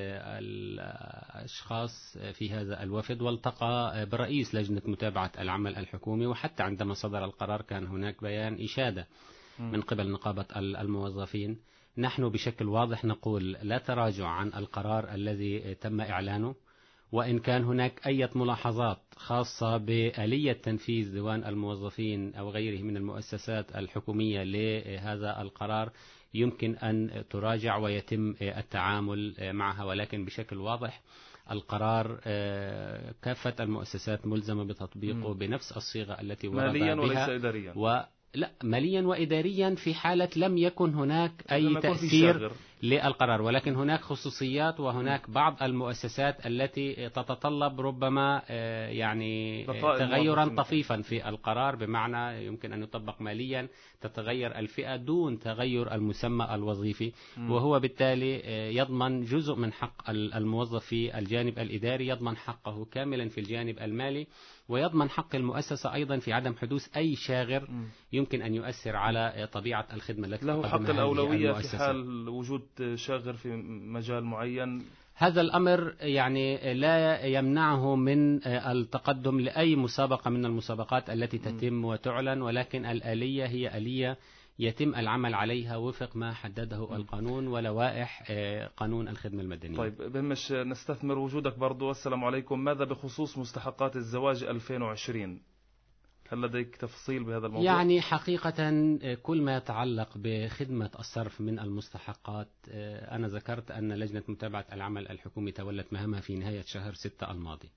الأشخاص في هذا الوفد، والتقى برئيس لجنة متابعة العمل الحكومي، وحتى عندما صدر القرار كان هناك بيان إشادة من قبل نقابة الموظفين. نحن بشكل واضح نقول لا تراجع عن القرار الذي تم إعلانه، وإن كان هناك أي ملاحظات خاصة بآلية تنفيذ ديوان الموظفين أو غيره من المؤسسات الحكومية لهذا القرار يمكن أن تراجع ويتم التعامل معها، ولكن بشكل واضح القرار كافة المؤسسات ملزمة بتطبيقه بنفس الصيغة التي ورد ماليا بها وليس إداريا. لا، ماليا وإداريا في حالة لم يكن هناك أي تأثير للقرار، ولكن هناك خصوصيات وهناك بعض المؤسسات التي تتطلب ربما يعني تغيرا طفيفا في القرار، بمعنى يمكن أن يطبق ماليا تتغير الفئة دون تغير المسمى الوظيفي، وهو بالتالي يضمن جزء من حق الموظف في الجانب الإداري، يضمن حقه كاملا في الجانب المالي، ويضمن حق المؤسسة أيضا في عدم حدوث أي شاغر يمكن أن يؤثر على طبيعة الخدمة التي له حق الأولوية في حال وجود شاغر في مجال معين. هذا الأمر يعني لا يمنعه من التقدم لأي مسابقة من المسابقات التي تتم وتعلن، ولكن الآلية هي آلية يتم العمل عليها وفق ما حدده القانون ولوائح قانون الخدمة المدنية. طيب بهمش نستثمر وجودك برضو. السلام عليكم. ماذا بخصوص مستحقات الزواج 2020؟ هل لديك تفصيل بهذا الموضوع؟ يعني حقيقة كل ما يتعلق بخدمة الصرف من المستحقات، أنا ذكرت أن لجنة متابعة العمل الحكومي تولت مهامها في نهاية شهر 6 الماضي.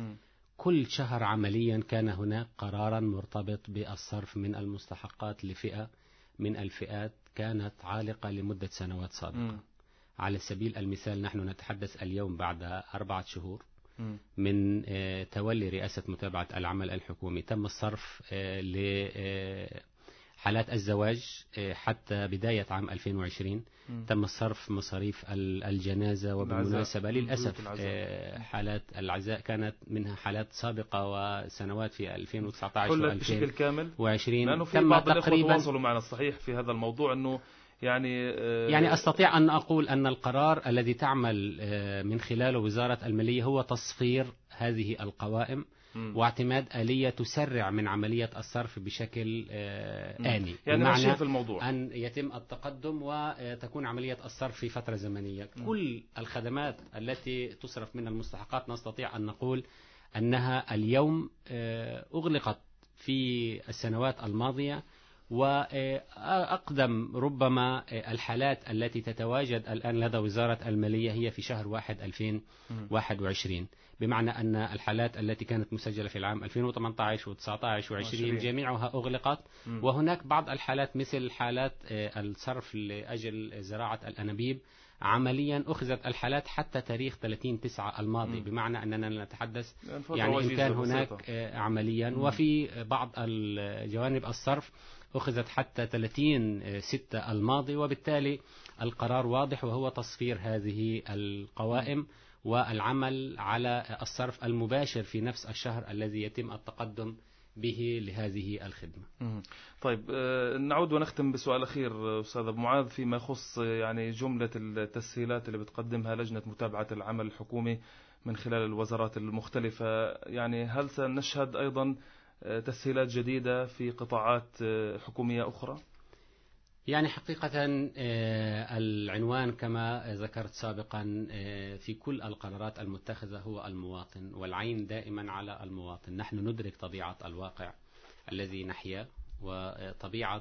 كل شهر عمليا كان هناك قرارا مرتبط بالصرف من المستحقات لفئة من الفئات كانت عالقة لمدة سنوات سابقة. على سبيل المثال نحن نتحدث اليوم بعد 4 شهور من تولي رئاسة متابعة العمل الحكومي، تم الصرف لحالات الزواج حتى بداية عام 2020 تم الصرف مصاريف الجنازة، وبالمناسبة للأسف حالات العزاء كانت منها حالات سابقة وسنوات في 2019 بشكل كامل، و2020 لأنه في بعض الإخوة تواصلوا معنا الصحيح في هذا الموضوع أنه يعني أستطيع أن أقول أن القرار الذي تعمل من خلاله وزارة المالية هو تصفير هذه القوائم واعتماد آلية تسرع من عملية الصرف بشكل آني، يعني بمعنى في الموضوع أن يتم التقدم وتكون عملية الصرف في فترة زمنية. كل الخدمات التي تصرف من المستحقات نستطيع أن نقول أنها اليوم أغلقت في السنوات الماضية، وأقدم ربما الحالات التي تتواجد الآن لدى وزارة المالية هي في شهر 1/2021، بمعنى أن الحالات التي كانت مسجلة في العام 2018 و19 و20 جميعها أغلقت، وهناك بعض الحالات مثل حالات الصرف لأجل زراعة الأنابيب عمليا أخذت الحالات حتى تاريخ 30/9 الماضي، بمعنى أننا نتحدث يعني إن كان هناك عمليا، وفي بعض الجوانب الصرف أخذت حتى 30/6 الماضي، وبالتالي القرار واضح وهو تصفير هذه القوائم والعمل على الصرف المباشر في نفس الشهر الذي يتم التقدم به لهذه الخدمة. طيب نعود ونختم بسؤال أخير أستاذ أبو معاذ فيما يخص يعني جملة التسهيلات اللي بتقدمها لجنة متابعة العمل الحكومي من خلال الوزارات المختلفة، يعني هل سنشهد أيضا تسهيلات جديدة في قطاعات حكومية أخرى؟ يعني حقيقة العنوان كما ذكرت سابقا في كل القرارات المتخذة هو المواطن، والعين دائما على المواطن. نحن ندرك طبيعة الواقع الذي نحيا وطبيعة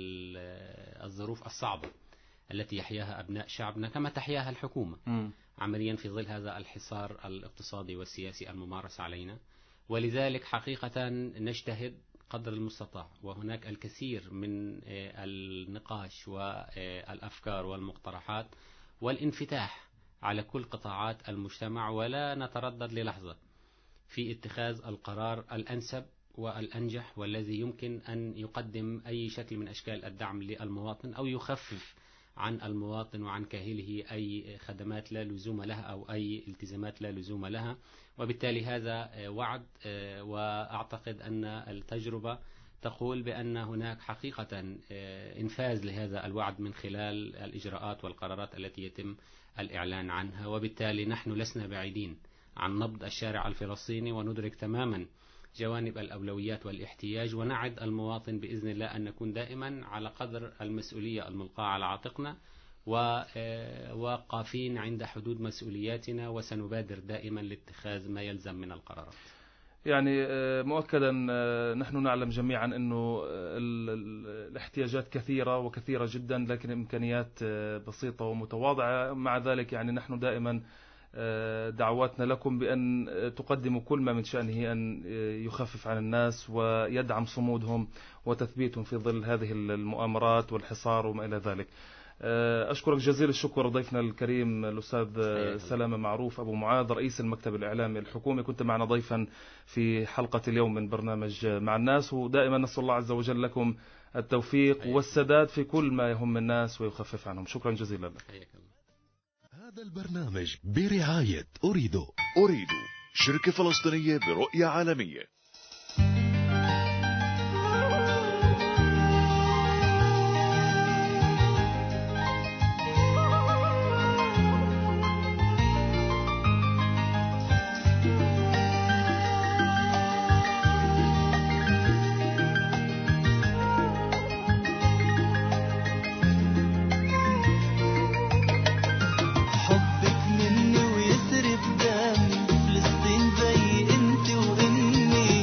الظروف الصعبة التي يحياها أبناء شعبنا كما تحياها الحكومة عمليا في ظل هذا الحصار الاقتصادي والسياسي الممارس علينا، ولذلك حقيقة نجتهد قدر المستطاع، وهناك الكثير من النقاش والأفكار والمقترحات والانفتاح على كل قطاعات المجتمع، ولا نتردد للحظة في اتخاذ القرار الأنسب والأنجح والذي يمكن أن يقدم أي شكل من أشكال الدعم للمواطن أو يخفف عن المواطن وعن كاهله أي خدمات لا لزوم لها أو أي التزامات لا لزوم لها. وبالتالي هذا وعد، وأعتقد أن التجربة تقول بأن هناك حقيقة إنفاذ لهذا الوعد من خلال الإجراءات والقرارات التي يتم الإعلان عنها. وبالتالي نحن لسنا بعيدين عن نبض الشارع الفلسطيني، وندرك تماما جوانب الأولويات والاحتياج، ونعد المواطن بإذن الله أن نكون دائما على قدر المسؤولية الملقاة على عاتقنا وواقفين عند حدود مسؤولياتنا، وسنبادر دائما لاتخاذ ما يلزم من القرارات. يعني مؤكدا نحن نعلم جميعا أنه الاحتياجات كثيرة وكثيرة جدا، لكن إمكانيات بسيطة ومتواضعة. مع ذلك يعني نحن دائما دعواتنا لكم بأن تقدموا كل ما من شأنه أن يخفف عن الناس ويدعم صمودهم وتثبيتهم في ظل هذه المؤامرات والحصار وما إلى ذلك. أشكرك جزيل الشكر ضيفنا الكريم الأستاذ سلامة معروف أبو معاذ رئيس المكتب الإعلامي الحكومي، كنت معنا ضيفا في حلقة اليوم من برنامج مع الناس، ودائما نسأل الله عز وجل لكم التوفيق والسداد في كل ما يهم الناس ويخفف عنهم. شكرا جزيلا لك. هذا البرنامج برعاية أريدو شركة فلسطينية برؤية عالمية. حبك مني ويسري بدمي، فلسطين زي انت واني،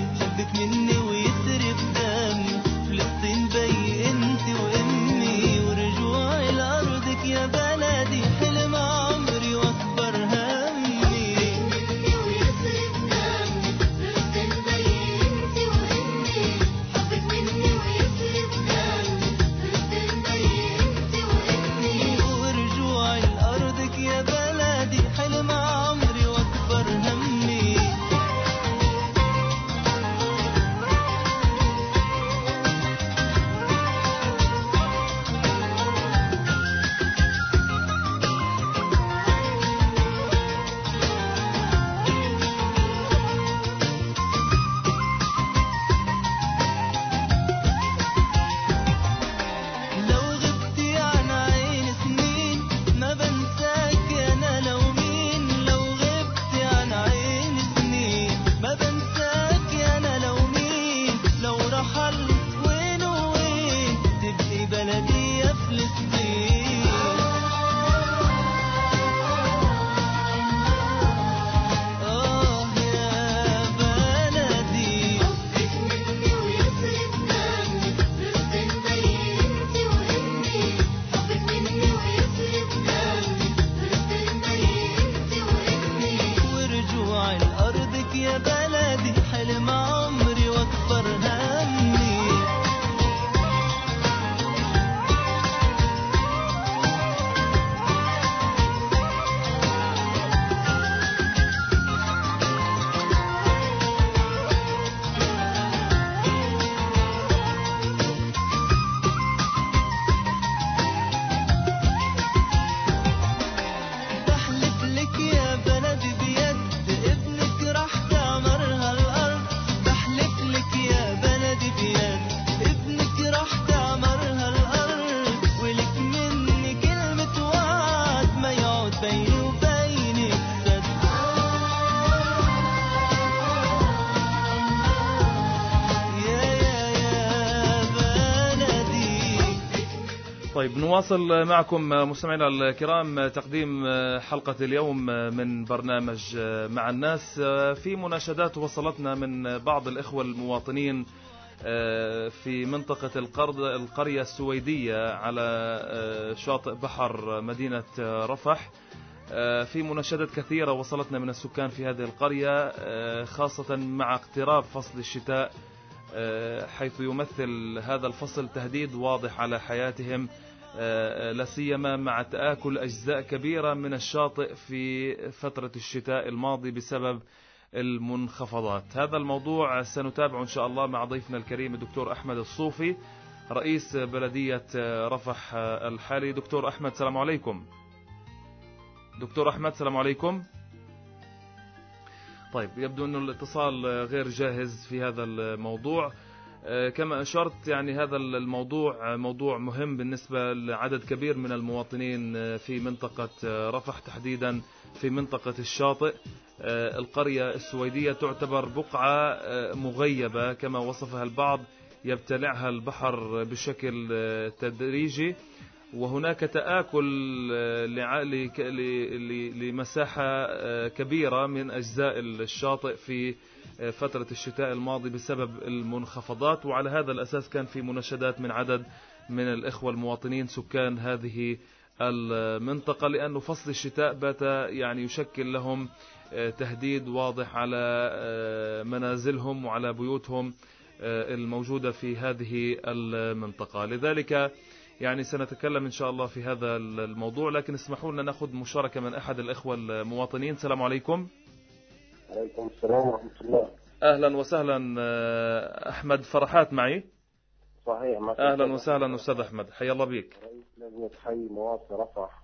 طيب نواصل معكم مستمعينا الكرام تقديم حلقة اليوم من برنامج مع الناس. في مناشدات وصلتنا من بعض الإخوة المواطنين في منطقة القرية السويدية على شاطئ بحر مدينة رفح. في مناشدات كثيرة وصلتنا من السكان في هذه القرية، خاصة مع اقتراب فصل الشتاء، حيث يمثل هذا الفصل تهديد واضح على حياتهم، لا سيما مع تآكل أجزاء كبيرة من الشاطئ في فترة الشتاء الماضي بسبب المنخفضات. هذا الموضوع سنتابعه إن شاء الله مع ضيفنا الكريم الدكتور أحمد الصوفي رئيس بلدية رفح الحالي. دكتور أحمد السلام عليكم. دكتور أحمد السلام عليكم. طيب يبدو أن الاتصال غير جاهز في هذا الموضوع. كما أشرت يعني هذا الموضوع موضوع مهم بالنسبة لعدد كبير من المواطنين في منطقة رفح، تحديدا في منطقة الشاطئ. القرية السويدية تعتبر بقعة مغيبة كما وصفها البعض، يبتلعها البحر بشكل تدريجي، وهناك تآكل لمساحة كبيرة من أجزاء الشاطئ في فترة الشتاء الماضي بسبب المنخفضات. وعلى هذا الأساس كان في مناشدات من عدد من الإخوة المواطنين سكان هذه المنطقة، لأن فصل الشتاء بات يعني يشكل لهم تهديد واضح على منازلهم وعلى بيوتهم الموجودة في هذه المنطقة. لذلك يعني سنتكلم إن شاء الله في هذا الموضوع، لكن اسمحوا لنا نأخذ مشاركة من أحد الإخوة المواطنين. السلام عليكم. عليكم السلام ورحمة الله. أهلا وسهلا. أحمد فرحات معي. صحيح. أهلا وسهلا أستاذ أحمد، حيا الله بيك. رئيس لجنة حي مواصل رفح.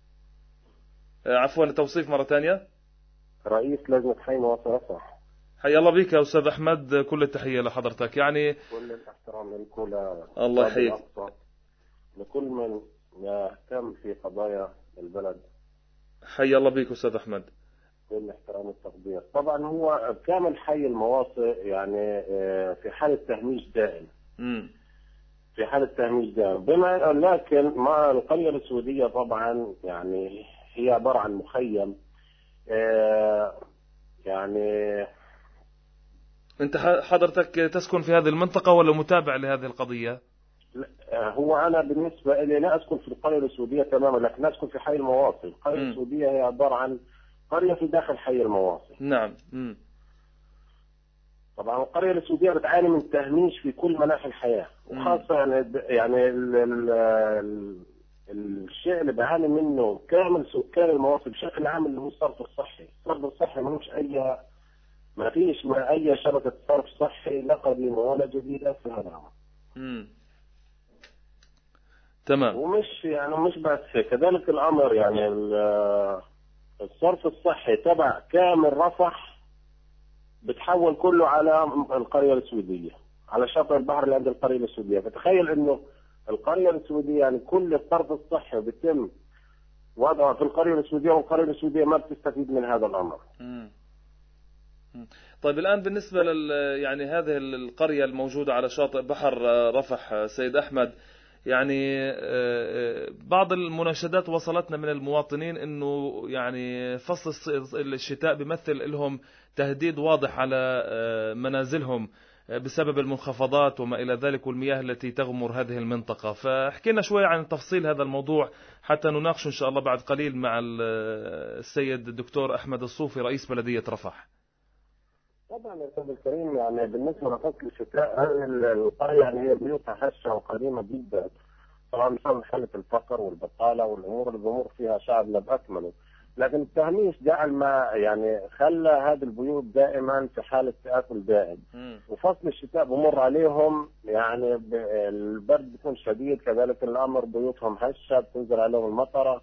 عفوا التوصيف مرة ثانية. رئيس لجنة حي مواصل رفح. حيا الله بيك يا أستاذ أحمد، كل التحية لحضرتك. يعني كل الاحترام لكل الله يحييك، لكل من يهتم في قضايا البلد. حيا الله بيك أستاذ أحمد. كل احترام والتقدير. طبعا هو كامل حي المواصل يعني في حالة تهميش دائم. في حالة تهميش دائم لكن مع القرية السويدية طبعا يعني هي عبارة عن مخيم. يعني أنت حضرتك تسكن في هذه المنطقة ولا متابع لهذه القضية؟ هو أنا بالنسبة لي لا أسكن في القرية السويدية تماما، لكن أسكن في حي المواصل. القرية السويدية هي عبارة عن قرية في داخل حي المواصل. نعم. طبعا القرية السويدية بتعاني من تهميش في كل مناحي الحياة، وخاصة يعني الشيء اللي بيعاني منه كامل سكان المواصل بشكل عام اللي هو الصرف الصحي. الصرف الصحي ما فيش أي شبكة صرف صحي لا قديمة ولا جديدة في هذا العام. تمام. مش بس هيك، كذلك الأمر يعني الصرف الصحي تبع كامل رفح بتحول كله على القرية السويدية، على شاطئ البحر اللي عند القرية السويدية. فتخيل إنه القرية السويدية يعني كل الصرف الصحي بيتم وضعه في القرية السويدية، والقرية السويدية ما بتستفيد من هذا الأمر. طيب الآن بالنسبة يعني هذه القرية الموجودة على شاطئ بحر رفح سيد أحمد، يعني بعض المناشدات وصلتنا من المواطنين أنه يعني فصل الشتاء بيمثل لهم تهديد واضح على منازلهم بسبب المنخفضات وما إلى ذلك والمياه التي تغمر هذه المنطقة. فاحكينا شوي عن تفصيل هذا الموضوع حتى نناقشه إن شاء الله بعد قليل مع السيد الدكتور أحمد الصوفي رئيس بلدية رفح. طبعا يا استاذ الكريم، يعني بالنسبه لفصل الشتاء هذه القريه يعني هي بيوتها هشه وقديمه جدا، طبعا بسبب حاله الفقر والبطاله والامور اللي بيمر فيها شعبنا باكمله، لكن التهميش جعل ما يعني خلى هذه البيوت دائما في حاله تاكل دائم. وفصل الشتاء بمر عليهم يعني البرد بيكون شديد، كذلك الامر بيوتهم هشه بتنزل عليهم المطره.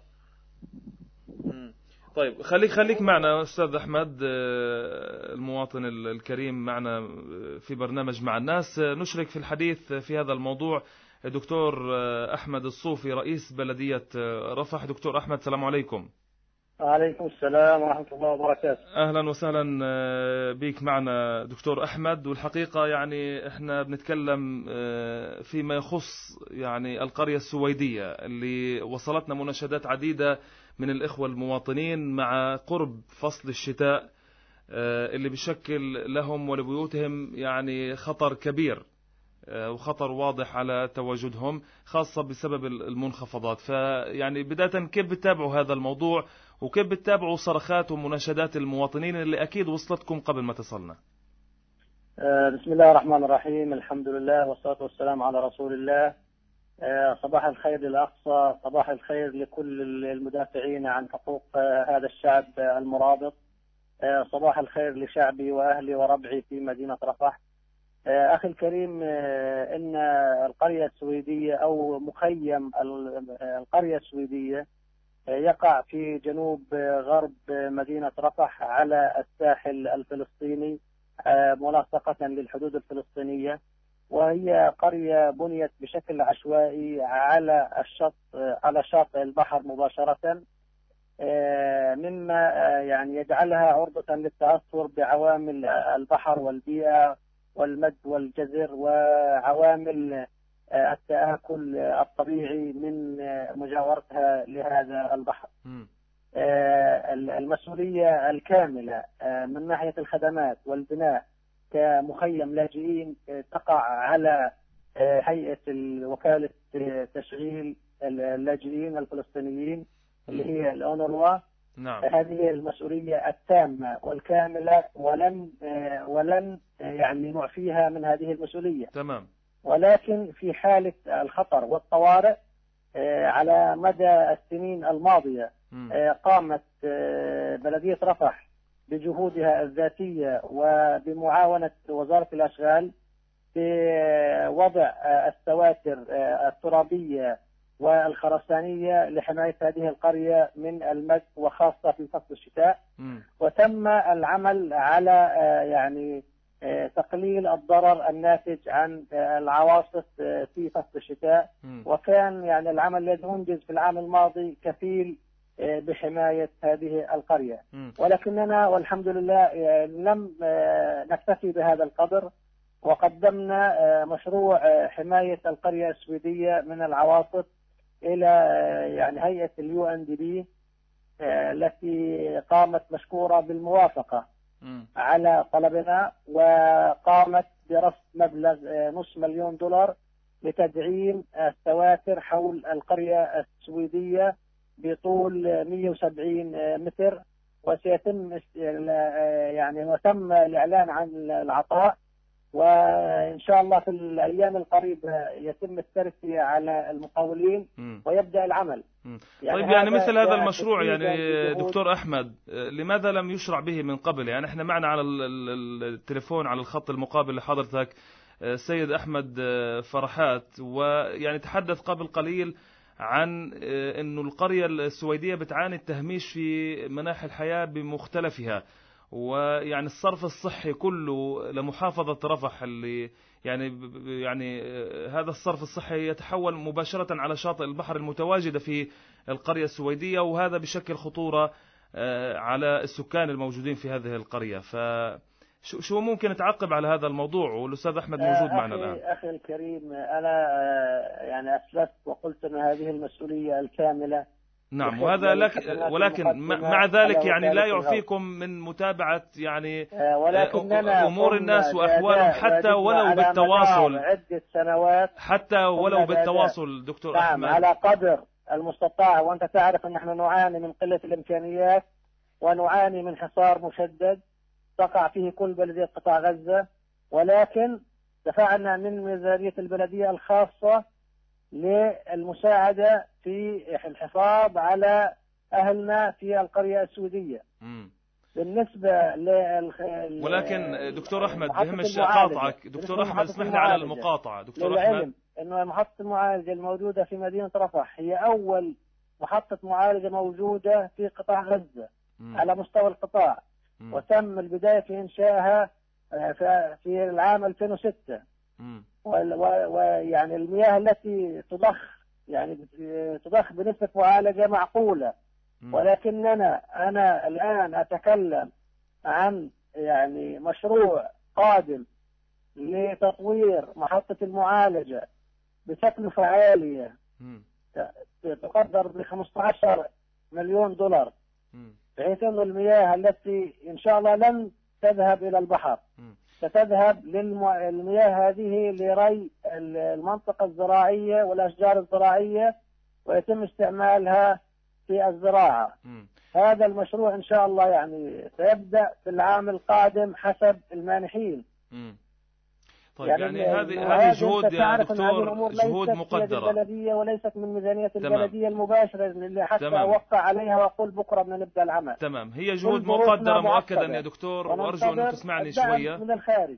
طيب خليك معنا أستاذ أحمد المواطن الكريم معنا في برنامج مع الناس، نشرك في الحديث في هذا الموضوع دكتور أحمد الصوفي رئيس بلدية رفح. دكتور أحمد السلام عليكم. وعليكم السلام ورحمة الله وبركاته. أهلا وسهلا بك معنا دكتور أحمد. والحقيقة يعني إحنا بنتكلم فيما يخص يعني القرية السويدية اللي وصلتنا مناشدات عديدة من الإخوة المواطنين مع قرب فصل الشتاء اللي بيشكل لهم ولبيوتهم يعني خطر كبير وخطر واضح على تواجدهم خاصة بسبب المنخفضات. فيعني بداية كيف بتتابعوا هذا الموضوع وكيف بتتابعوا صرخات ومناشدات المواطنين اللي أكيد وصلتكم قبل ما تصلنا؟ بسم الله الرحمن الرحيم، الحمد لله والصلاة والسلام على رسول الله. صباح الخير للأقصى، صباح الخير لكل المدافعين عن حقوق هذا الشعب المرابط، صباح الخير لشعبي وأهلي وربعي في مدينة رفح. أخي الكريم، إن القرية السويدية أو مخيم القرية السويدية يقع في جنوب غرب مدينة رفح على الساحل الفلسطيني ملاصقة للحدود الفلسطينية، وهي قرية بنيت بشكل عشوائي على شاطئ البحر مباشرة، مما يعني يجعلها عرضة للتأثر بعوامل البحر والبيئة والمد والجزر وعوامل التآكل الطبيعي من مجاورتها لهذا البحر. المسؤولية الكاملة من ناحية الخدمات والبناء كمخيم لاجئين تقع على هيئة وكالة تشغيل اللاجئين الفلسطينيين اللي هي الأونروا. نعم. هذه المسؤولية التامة والكاملة ولن يعني نعفيها من هذه المسؤولية. تمام. ولكن في حالة الخطر والطوارئ على مدى السنين الماضية قامت بلدية رفح بجهودها الذاتية وبمعاونة وزارة الأشغال بوضع السواتر الترابية والخرسانية لحماية هذه القرية من المد وخاصة في فصل الشتاء. وتم العمل على يعني تقليل الضرر الناتج عن العواصف في فصل الشتاء، وكان يعني العمل الذي أنجز في العام الماضي كفيل بحماية هذه القرية. ولكننا والحمد لله لم نكتفي بهذا القدر، وقدمنا مشروع حماية القرية السويدية من العواصف إلى يعني هيئة UNDP التي قامت مشكورة بالموافقة على طلبنا، وقامت برصد مبلغ $500,000 لتدعيم السواتر حول القرية السويدية بطول 170 متر، وسيتم يعني وتم الإعلان عن العطاء، وإن شاء الله في الأيام القريبة يتم الترفيه على المقاولين ويبدأ العمل. طيب يعني مثل هذا المشروع يعني دكتور أحمد لماذا لم يشرع به من قبل؟ يعني احنا معنا على التليفون على الخط المقابل لحضرتك السيد أحمد فرحات، ويعني تحدث قبل قليل عن أنه القرية السويدية بتعاني التهميش في مناحي الحياة بمختلفها، ويعني الصرف الصحي كله لمحافظة رفح اللي يعني هذا الصرف الصحي يتحول مباشرة على شاطئ البحر المتواجدة في القرية السويدية، وهذا بشكل خطورة على السكان الموجودين في هذه القرية. شو ممكن تعقب على هذا الموضوع؟ والأستاذ أحمد موجود معنا الآن. أخي الكريم، أنا يعني أسلفت وقلت أن هذه المسؤولية الكاملة. نعم، وهذا ولكن مع ذلك يعني لا يعفيكم من متابعة يعني أمور الناس وأحوالهم حتى ولو بالتواصل عدة سنوات، حتى ولو بالتواصل دكتور أحمد على قدر المستطاع. وأنت تعرف أن نحن نعاني من قلة الإمكانيات ونعاني من حصار مشدد تقع فيه كل بلدية قطاع غزة، ولكن دفعنا من ميزانية البلدية الخاصة للمساعدة في الحفاظ على أهلنا في القرية السودية. بالنسبة ولكن دكتور أحمد بهمش أقاطعك. دكتور أحمد اسمح لي على المقاطعة. دكتور أحمد، إنه محطة المعالجة الموجودة في مدينة رفح هي أول محطة معالجة موجودة في قطاع غزة على مستوى القطاع، وتم البداية في إنشائها في العام 2006. ويعني المياه التي تضخ بنسبة معالجة معقولة. ولكننا أنا الآن أتكلم عن يعني مشروع قادم لتطوير محطة المعالجة بتكلفة عالية تقدر ب$15 مليون، بحيث أن المياه التي إن شاء الله لن تذهب إلى البحر ستذهب للمياه هذه لري المنطقة الزراعية والأشجار الزراعية، ويتم استعمالها في الزراعة. هذا المشروع إن شاء الله يعني سيبدأ في العام القادم حسب المانحين. طيب يعني هذه جهود يا دكتور، جهود مقدرة البلدية وليست من ميزانية البلدية المباشرة اللي حتى أوقع عليها وأقول بكرة بدنا نبدأ العمل. تمام، هي جهود مقدرة مؤكدا يا دكتور، وأرجو أن تسمعني شوية. من الخارج.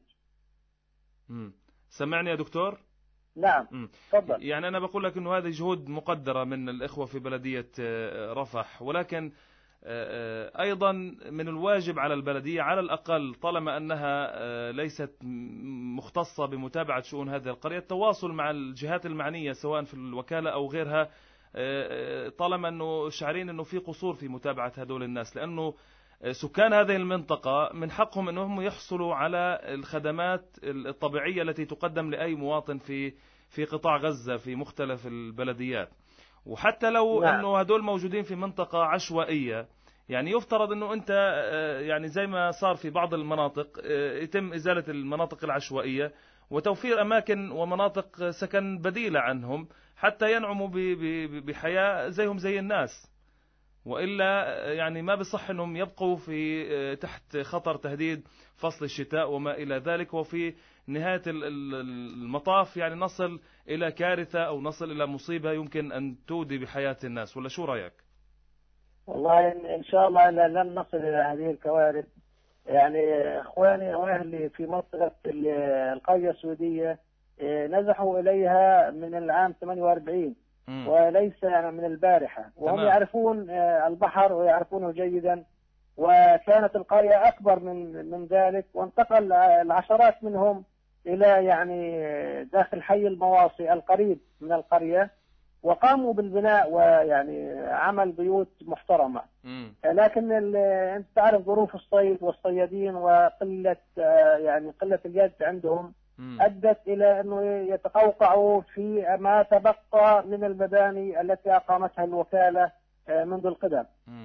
سمعني يا دكتور. نعم تفضل. يعني أنا بقول لك إنه هذه جهود مقدرة من الإخوة في بلدية رفح، ولكن أيضا من الواجب على البلدية على الأقل طالما أنها ليست مختصة بمتابعة شؤون هذه القرية التواصل مع الجهات المعنية سواء في الوكالة أو غيرها، طالما أنه شعرين أنه في قصور في متابعة هذول الناس، لأنه سكان هذه المنطقة من حقهم أنهم يحصلوا على الخدمات الطبيعية التي تقدم لأي مواطن في قطاع غزة في مختلف البلديات. وحتى لو أنه هدول موجودين في منطقة عشوائية، يعني يفترض أنه أنت يعني زي ما صار في بعض المناطق يتم إزالة المناطق العشوائية وتوفير أماكن ومناطق سكن بديلة عنهم حتى ينعموا بحياة زيهم زي الناس، وإلا يعني ما بصح أنهم يبقوا في تحت خطر تهديد فصل الشتاء وما إلى ذلك، وفي نهاية المطاف يعني نصل إلى كارثة أو نصل إلى مصيبة يمكن أن تودي بحياة الناس. ولا شو رأيك؟ والله إن شاء الله لن نصل إلى هذه الكوارث. يعني إخواني وأهلي في منطقة القرية السودية نزحوا إليها من العام 48 وليس يعني من البارحة، وهم يعرفون البحر ويعرفونه جيدا، وكانت القرية أكبر من ذلك، وانتقل العشرات منهم إلى يعني داخل حي المواصي القريب من القرية، وقاموا بالبناء ويعني عمل بيوت محترمة. لكن أنت تعرف ظروف الصيد والصيادين وقلة يعني قلة اليد عندهم أدت إلى أنه يتقوقعوا في ما تبقى من المباني التي أقامتها الوكالة منذ القدم،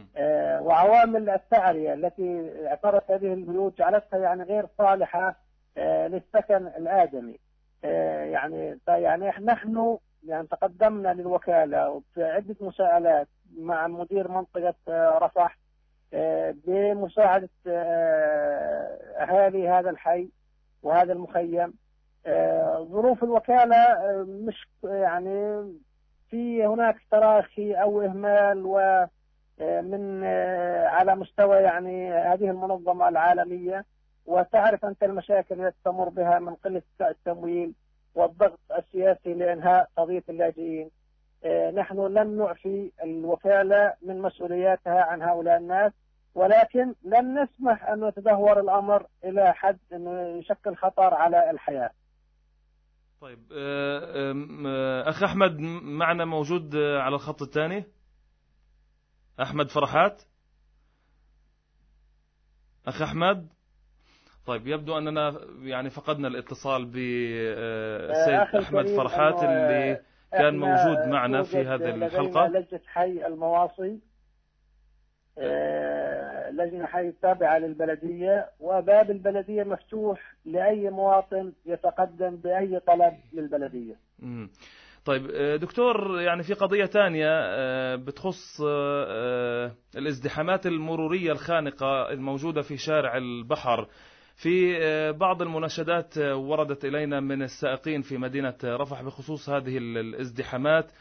وعوامل التعرية التي اعترت هذه البيوت جعلتها يعني غير صالحة للسكن الآدمي. يعني نحن يعني تقدمنا للوكالة في عدة مساءلات مع مدير منطقة رفح بمساعدة أهالي هذا الحي وهذا المخيم. ظروف الوكالة مش يعني في هناك تراخي أو إهمال ومن على مستوى يعني هذه المنظمة العالمية، وتعرف أنت المشاكل التي تمر بها من قلة التمويل والضغط السياسي لإنهاء قضية اللاجئين. نحن لن نعفي الوكالة من مسؤولياتها عن هؤلاء الناس، ولكن لن نسمح أن يتدهور الأمر إلى حد أنه يشكل خطر على الحياة. طيب أخ أحمد معنا موجود على الخط الثاني، أحمد فرحات. أخ أحمد طيب يبدو أننا يعني فقدنا الاتصال بسيد أحمد فرحات اللي كان موجود معنا في هذه الحلقة. لجنة حي المواصي، لجنة حي تابعة للبلدية، وباب البلدية مفتوح لأي مواطن يتقدم بأي طلب للبلدية. طيب دكتور، يعني في قضية تانية بتخص الازدحامات المرورية الخانقة الموجودة في شارع البحر. في بعض المناشدات وردت إلينا من السائقين في مدينة رفح بخصوص هذه الازدحامات،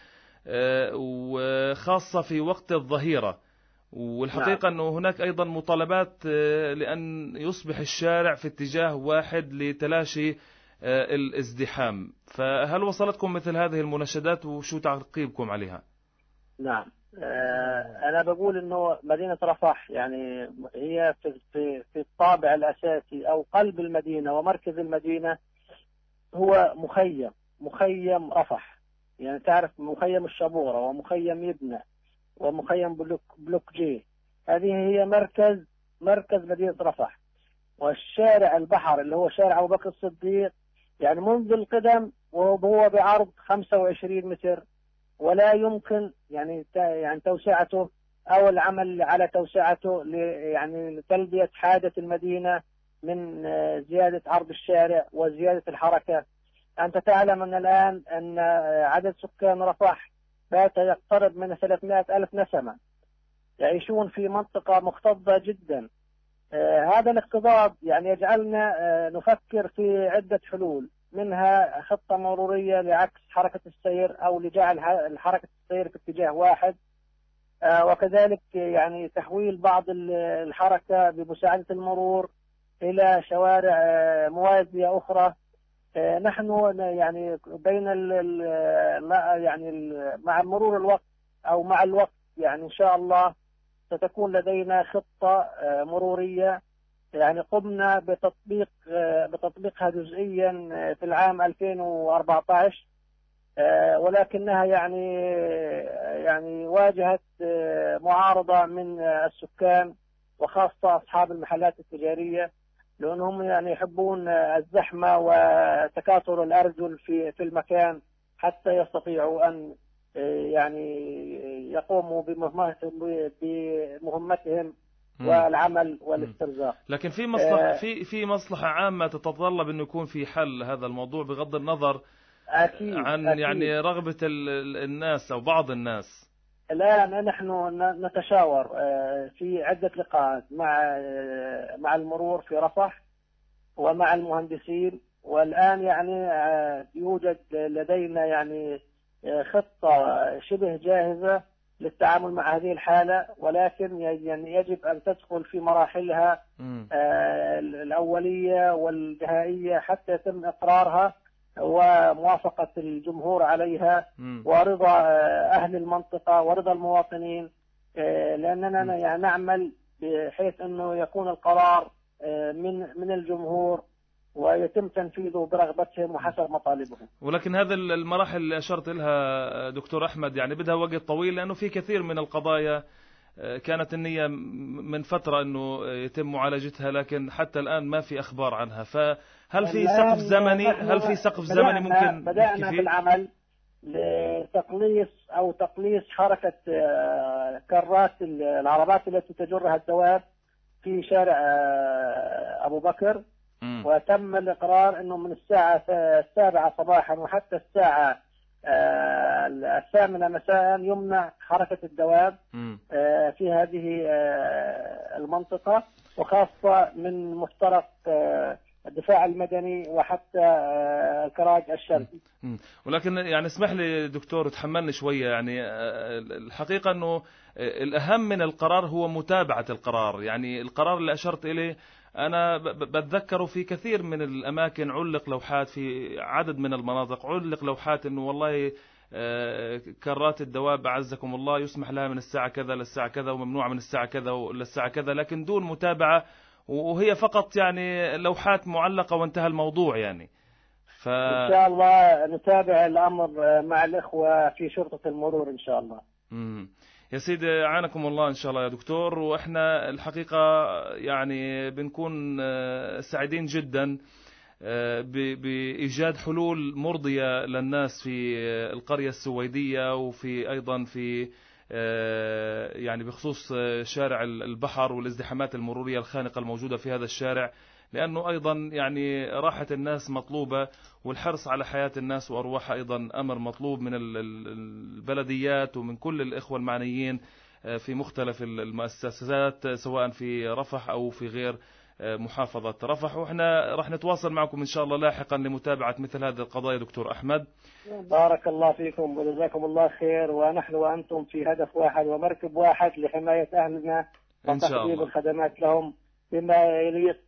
وخاصة في وقت الظهيرة. والحقيقة أنه هناك أيضا مطالبات لأن يصبح الشارع في اتجاه واحد لتلاشي الازدحام. فهل وصلتكم مثل هذه المناشدات وشو تعقيبكم عليها؟ نعم، أنا بقول أنه مدينة رفح يعني هي في الطابع الأساسي أو قلب المدينة ومركز المدينة هو مخيم رفح. يعني تعرف مخيم الشبورة ومخيم يبنى ومخيم بلوك جي، هذه هي مركز مدينة رفح. والشارع البحر اللي هو شارع أبو بكر الصديق يعني منذ القدم وهو بعرض 25 متر، ولا يمكن يعني توسعته أو العمل على توسعته يعني لتلبية حاجة المدينة من زيادة عرض الشارع وزيادة الحركة. أنت تعلم أن الآن أن عدد سكان رفح بات يقترب من 300,000 نسمة يعيشون في منطقة مكتظة جدا. هذا الاكتظاظ يعني يجعلنا نفكر في عدة حلول، منها خطة مرورية لعكس حركة السير أو لجعل حركة السير في اتجاه واحد، وكذلك يعني تحويل بعض الحركة بمساعدة المرور إلى شوارع موازية أخرى. نحن يعني بين يعني مع مرور الوقت أو مع الوقت يعني إن شاء الله ستكون لدينا خطة مرورية يعني قمنا بتطبيقها جزئيا في العام 2014، ولكنها يعني واجهت معارضة من السكان وخاصة أصحاب المحلات التجارية، لأنهم يعني يحبون الزحمة وتكاثر الأرجل في المكان حتى يستطيعوا أن يعني يقوموا بمهمتهم والعمل والاسترزاق. لكن في مصلحة عامة تتطلب أن يكون في حل هذا الموضوع بغض النظر عن أكيد. يعني رغبة الناس أو بعض الناس. الآن نحن نتشاور في عدة لقاءات مع المرور في رفح ومع المهندسين، والآن يعني يوجد لدينا يعني خطة شبه جاهزة للتعامل مع هذه الحالة، ولكن يعني يجب أن تدخل في مراحلها الأولية والنهائية حتى يتم إقرارها وموافقة الجمهور عليها ورضا أهل المنطقة ورضا المواطنين، لأننا يعني نعمل بحيث أنه يكون القرار من الجمهور ويتم تنفيذه برغبتهم وحسب مطالبهم. ولكن هذه المراحل اللي أشرت لها دكتور أحمد يعني بدها وقت طويل، لأنه في كثير من القضايا كانت النية من فترة أنه يتم معالجتها، لكن حتى الآن ما في أخبار عنها. فهل في سقف زمني ممكن بدأنا بالعمل لتقليص حركة كرات العربات التي تجرها الدواب في شارع أبو بكر، وتم الإقرار أنه من الساعة 7 صباحا وحتى الساعة 8 مساء يمنع حركة الدواب في هذه المنطقة، وخاصة من مفترق الدفاع المدني وحتى الكراج الشرقي. ولكن يعني اسمح لي دكتور تحملني شوية، يعني الحقيقة أنه الأهم من القرار هو متابعة القرار. يعني القرار اللي أشرت إليه أنا بتذكره في كثير من الأماكن علق لوحات، في عدد من المناطق علق لوحات أنه والله كرات الدواب أعزكم الله يسمح لها من الساعة كذا للساعة كذا وممنوع من الساعة كذا للساعة كذا، لكن دون متابعة، وهي فقط يعني لوحات معلقة وانتهى الموضوع يعني. إن شاء الله نتابع الأمر مع الإخوة في شرطة المرور إن شاء الله. يا سيدي عانكم الله إن شاء الله يا دكتور. وإحنا الحقيقة يعني بنكون سعيدين جدا بإيجاد حلول مرضية للناس في القرية السويدية، وفي أيضا في يعني بخصوص شارع البحر والازدحامات المرورية الخانقة الموجودة في هذا الشارع، لأنه أيضا يعني راحة الناس مطلوبة، والحرص على حياة الناس وأرواحها أيضا أمر مطلوب من البلديات ومن كل الإخوة المعنيين في مختلف المؤسسات، سواء في رفح أو في غير محافظة رفح. وإحنا راح نتواصل معكم إن شاء الله لاحقا لمتابعة مثل هذه القضايا دكتور أحمد. بارك الله فيكم وجزاكم الله خير، ونحن وأنتم في هدف واحد ومركب واحد لحماية أهلنا وتقديم الخدمات لهم بما يليق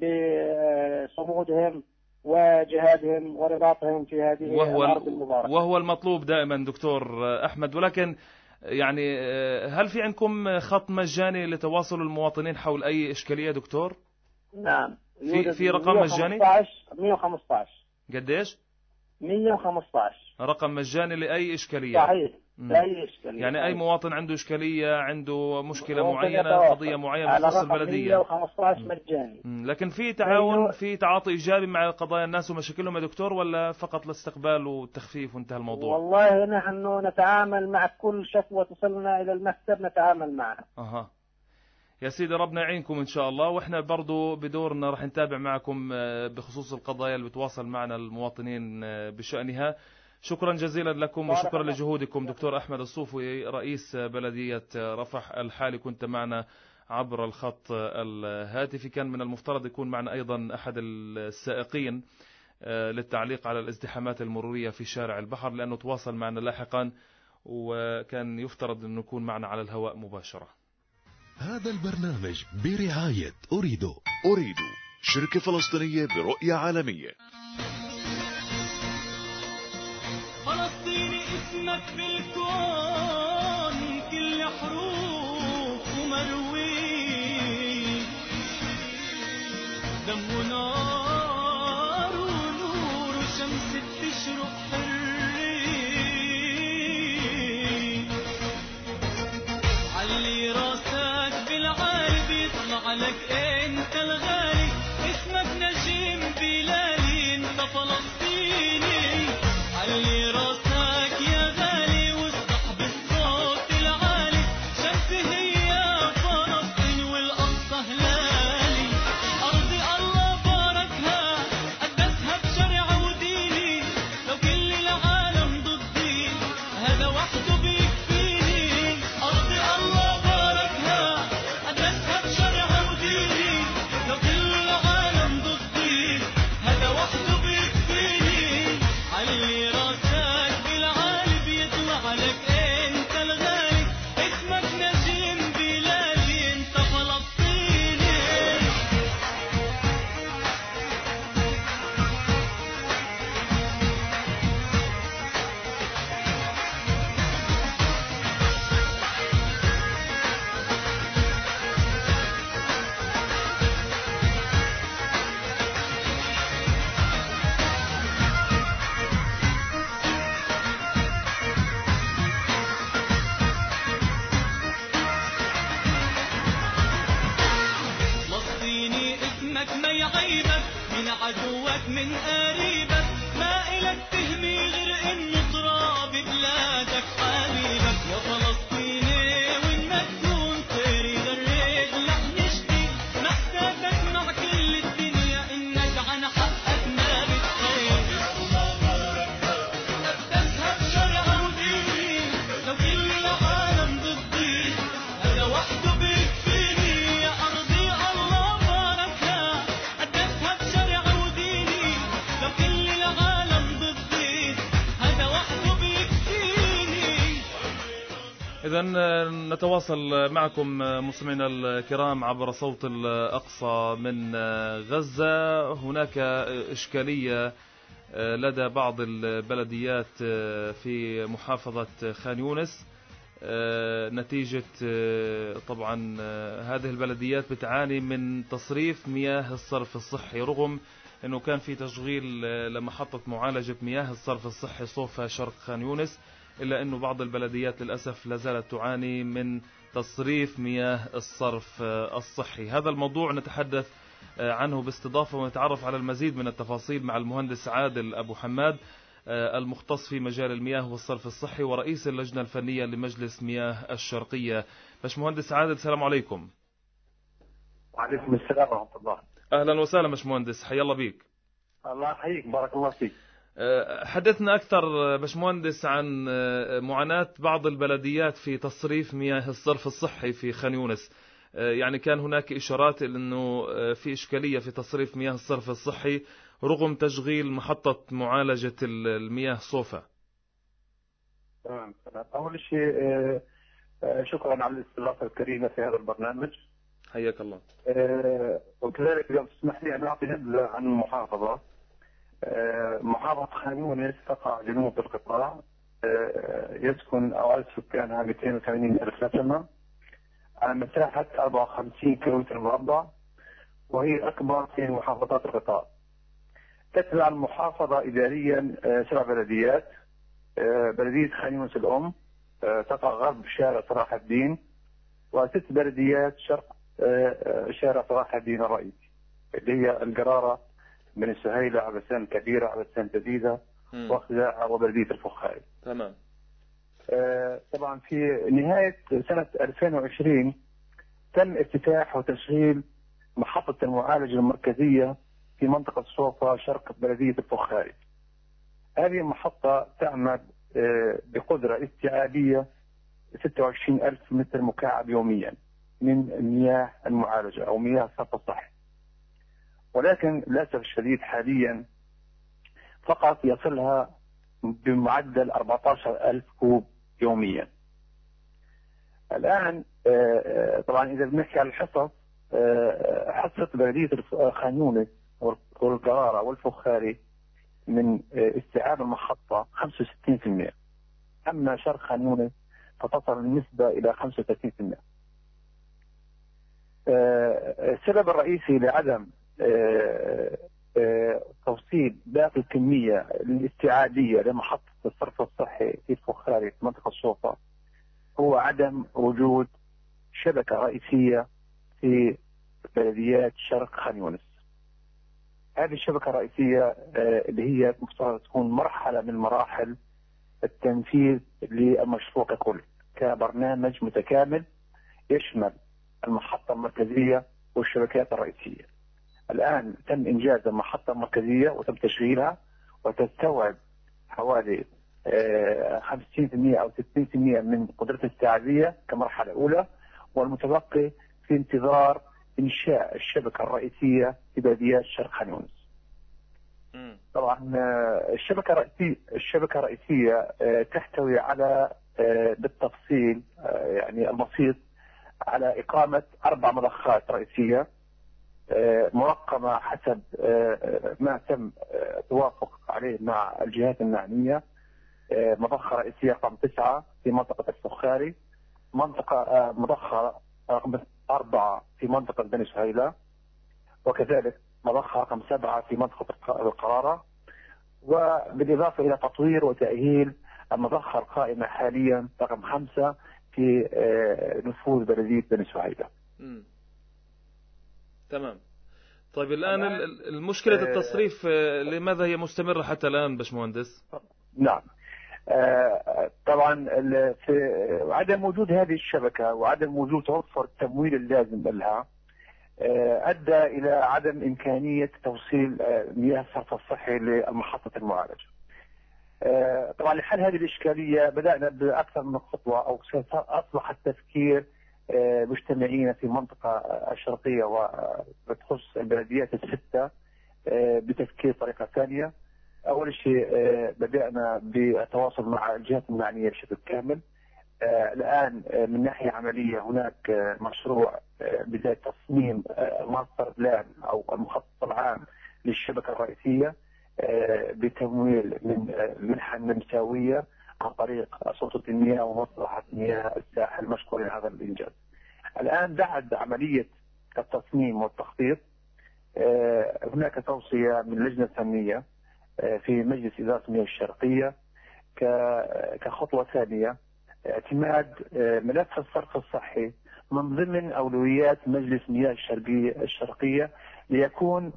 بصمودهم وجهادهم ورباطهم في هذه الأرض المباركة، وهو المطلوب دائما دكتور أحمد. ولكن يعني هل في عندكم خط مجاني لتواصل المواطنين حول أي إشكالية دكتور؟ نعم، في رقم مجاني 115. قديش؟ 115 رقم مجاني لأي إشكالية. صحيح، لأي إشكالية. يعني أي مواطن عنده إشكالية، عنده مشكلة معينة، قضية معينة بخصوص البلدية، 115 مجاني. لكن في تعاون، في تعاطي إيجابي مع قضايا الناس ومشاكلهم يا دكتور، ولا فقط الاستقبال والتخفيف وانتهى الموضوع؟ والله نحن نتعامل مع كل شكوى تصلنا إلى المكتب نتعامل معها. يا سيدي ربنا يعينكم إن شاء الله. وإحنا برضو بدورنا رح نتابع معكم بخصوص القضايا اللي بتواصل معنا المواطنين بشأنها. شكرا جزيلا لكم وشكرا لجهودكم دكتور أحمد الصوفي رئيس بلدية رفح الحالي. كنت معنا عبر الخط الهاتفي. كان من المفترض يكون معنا أيضا أحد السائقين للتعليق على الازدحامات المرورية في شارع البحر، لأنه تواصل معنا لاحقا وكان يفترض أنه يكون معنا على الهواء مباشرة. هذا البرنامج برعاية أريدو. شركة فلسطينية برؤية عالمية. فلسطيني اسمك بالكون كل حروف ومروي، دم ونار ونور وشمس بتشرق حرية، علي راسك بالعالي بيطلع لك انت الغالي، اسمك نجم بلالي انت فلسطيني، علي راسك يا غالي واصبح بالصوت العالي، شمس هي فلسطين والقصة هلالي، أرضي الله باركها قدسها بشرع وديني، لو كل العالم ضدي هذا وحده بيكفيني، أرضي الله باركها قدسها بشرع وديني، لو كل العالم ضدي هذا وحده بيكفيني، علي راسك بالعالي بيطلع لك انت الغالي، اسمك نجم بلالي انت فلسطيني. فلسطيني اسمك ما يعيبك من عدوك من قريبك، ما إلك تهمي غير انه تراب بلادك حبيبك، يا فلسطيني وين ما تكون طير يغرد لك نشتي، محتاجك مع كل الدنيا انك عن حقك ما بتخير، قدسها بشرع وديني، لو كل العالم ضدي هذا وحده بيكفيني، يا أرضي الله باركها قدسها بشرع وديني، لو كل العالم ضدي هذا وحده بيكفيني. إذن نتواصل معكم مستمعينا الكرام عبر صوت الأقصى من غزة. هناك إشكالية لدى بعض البلديات في محافظة خان يونس نتيجة طبعا هذه البلديات بتعاني من تصريف مياه الصرف الصحي، رغم أنه كان في تشغيل لمحطة معالجة مياه الصرف الصحي صوفا شرق خان يونس، إلا أنه بعض البلديات للأسف لا زالت تعاني من تصريف مياه الصرف الصحي. هذا الموضوع نتحدث عنه باستضافة ونتعرف على المزيد من التفاصيل مع المهندس عادل أبو حماد المختص في مجال المياه والصرف الصحي ورئيس اللجنة الفنية لمجلس مياه الشرقية. باشمهندس عادل، السلام عليكم. وعليكم السلام ورحمة الله. أهلا وسهلا باشمهندس، حيا الله بيك. الله يحييك، بارك الله فيك. حدثنا أكثر باشمهندس عن معاناة بعض البلديات في تصريف مياه الصرف الصحي في خان يونس. يعني كان هناك إشارات أنه في إشكالية في تصريف مياه الصرف الصحي رغم تشغيل محطة معالجة المياه صوفا. تمام. أول شيء شكرا على الاستضافة الكريمة في هذا البرنامج. حياك الله. وكذلك لو تسمح لي أن أعطي نبذة عن المحافظة. محافظة خان يونس تقع جنوب القطاع، يسكن أو عدد سكانها 280,000 نسمة على مساحة 54 كيلومتر مربع، وهي أكبر في محافظات القطاع. تتبع المحافظة إداريا 7 بلديات. بلدية خان يونس الأم تقع غرب شارع صلاح الدين، و6 بلديات شرق شارع صلاح الدين الرئيسي اللي هي القرارة، بني سهيلة، عبسان كبيرة، عبسان جديدة، وخزاعة، وبلدية الفخاري. تمام. طبعا في نهاية سنة 2020 تم افتتاح وتشغيل محطة المعالجة المركزية في منطقة صوفا شرق بلدية الفخاري. هذه المحطة تعمل بقدرة استيعابية 26,000 متر مكعب يوميا من مياه المعالجة أو مياه الصرف الصحي، ولكن للأسف الشديد حاليا فقط يصلها بمعدل 14,000 كوب يوميا. الآن طبعا إذا بنحكي عن الحصص، حصة بلدية خان يونس والقرارة والفخاري من استيعاب المحطة 65%، أما شرق خان يونس فتصل النسبة إلى 35%. السبب الرئيسي لعدم توصيل باقي الكمية الاستيعابية لمحطة الصرف الصحي في الفخاري في منطقة صوفا هو عدم وجود شبكة رئيسية في بلديات شرق خان يونس. هذه الشبكة الرئيسية اللي هي مفترض تكون مرحلة من مراحل التنفيذ للمشروع ككل كبرنامج متكامل يشمل المحطة المركزية والشبكات الرئيسية. الآن تم إنجاز المحطة المركزية وتم تشغيلها وتستوعب حوالي 50% أو 60% من قدرتها الاستيعابية كمرحلة أولى، والمتبقي في انتظار إنشاء الشبكة الرئيسية في بلديات شرق خان يونس. طبعا الشبكة الرئيسية تحتوي على بالتفصيل يعني البسيط على إقامة 4 مضخات رئيسية مرقمة حسب ما تم توافق عليه مع الجهات المعنية. مضخة رئيسية رقم 9 في منطقة الفخاري، مضخة رقم 4 في منطقة بني سهيلة، وكذلك مضخة رقم 7 في منطقة القرارة، وبالإضافة إلى تطوير وتأهيل المضخة القائمة حاليا رقم 5 في نفوذ بلدية بني سهيلة. تمام. طيب الآن المشكلة التصريف لماذا هي مستمرة حتى الآن باشمهندس؟ نعم. طبعا في عدم وجود هذه الشبكة وعدم وجود توفر التمويل اللازم لها أدى إلى عدم إمكانية توصيل مياه الصرف الصحي لمحطة المعالجة. طبعا لحل هذه الإشكالية بدأنا بأكثر من خطوة، أو أصبح التفكير مجتمعين في المنطقة الشرقية وبتخص البلديات ال6 بتفكير طريقة ثانية. أول شيء بدأنا بالتواصل مع الجهات المعنية بشكل كامل. الآن من ناحية عملية هناك مشروع بداية تصميم ماستر بلان أو المخطط العام للشبكة الرئيسية بتمويل من منحة النمساوية عن طريق سلطة المياه ومصلحة مياه الساحل، مشكورين هذا الإنجاز. الآن بعد عملية التصميم والتخطيط هناك توصية من لجنة فنية في مجلس إدارة المياه الشرقية كخطوة ثانية اعتماد ملف الصرف الصحي من ضمن أولويات مجلس مياه الشرقية ليكون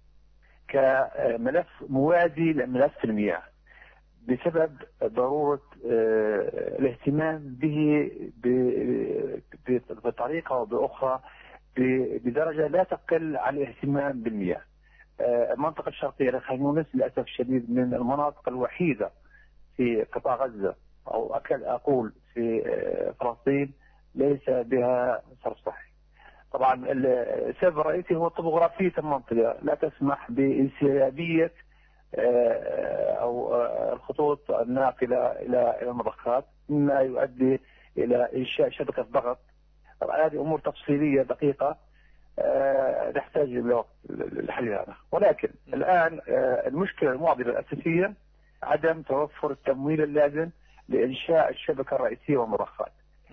كملف موازي لملف المياه، بسبب ضرورة الاهتمام به بطريقة أو بأخرى بدرجة لا تقل عن الاهتمام بالمياه. المنطقة الشرقية لخان يونس للأسف الشديد من المناطق الوحيدة في قطاع غزة أو أقول في فلسطين ليس بها صرف صحي. طبعا السبب الرئيسي هو طبوغرافية المنطقة لا تسمح بانسيابية أو الخطوط الناقلة إلى المضخات، مما يؤدي إلى إنشاء شبكة ضغط. طبعا هذه أمور تفصيلية دقيقة نحتاج لوقت لحلها، ولكن الآن المشكلة المعضلة الأساسية عدم توفر التمويل اللازم لإنشاء الشبكة الرئيسية والمضخات.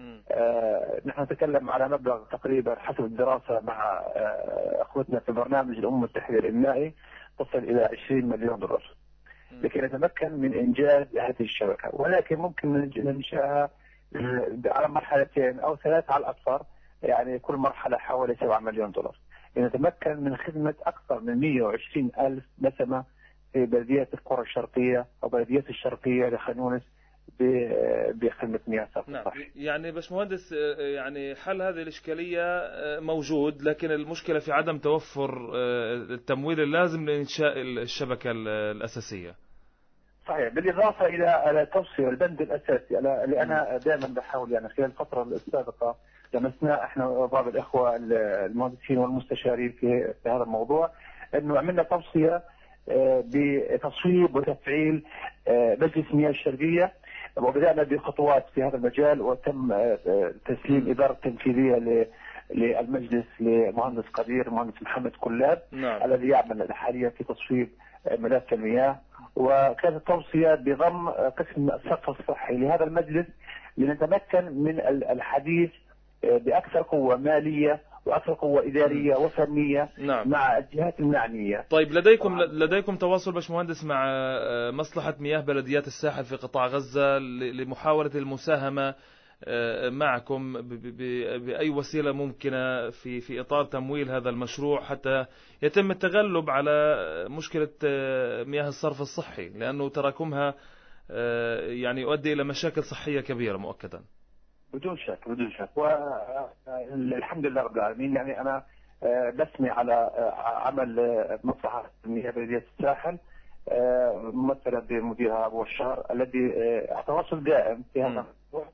نحن نتكلم على مبلغ تقريبا حسب الدراسة مع أخوتنا في برنامج الأمم المتحدة الإنمائي تصل إلى 20 مليون دولار لكي نتمكن من إنجاز هذه الشبكة، ولكن ممكن ننشأها على مرحلتين أو ثلاث على الأكثر، يعني كل مرحلة حوالي 7 مليون دولار لنتمكن من خدمة أكثر من 120 ألف نسمة في بلديات القرى الشرقية أو بلديات الشرقية لخان يونس بخدمة مياه صرف صحي. يعني باشمهندس، يعني حل هذه الإشكالية موجود، لكن المشكلة في عدم توفر التمويل اللازم لإنشاء الشبكة الأساسية. صحيح، بالإضافة إلى توصية البند الأساسي اللي أنا دائما بحاول، يعني خلال الفترة السابقة لمسنا احنا وبعض الإخوة المهندسين والمستشارين في هذا الموضوع، إنه عملنا توصية بتصويب وتفعيل مجلس مياه الشرقية، وبدأنا بخطوات في هذا المجال، وتم تسليم إدارة تنفيذية للمجلس لمهندس قدير مهندس محمد كلاب. نعم. الذي يعمل حاليا في تصويب ملف المياه، وكانت التوصية بضم قسم الصرف الصحي لهذا المجلس لنتمكن من الحديث بأكثر قوة مالية وأكثر قوة إدارية وفنية. نعم. مع الجهات المعنية. طيب لديكم تواصل باشمهندس مع مصلحة مياه بلديات الساحل في قطاع غزة لمحاولة المساهمة معكم بأي وسيلة ممكنة في إطار تمويل هذا المشروع حتى يتم التغلب على مشكلة مياه الصرف الصحي، لأنه تراكمها يعني يؤدي إلى مشاكل صحية كبيرة مؤكدا؟ بدون شك والحمد لله رب العالمين. يعني أنا بسمي على عمل مصلحة مياه بلدية الساحل ممثلة بمديرها أبو الشهر الذي تواصل دائم في هذا الموضوع،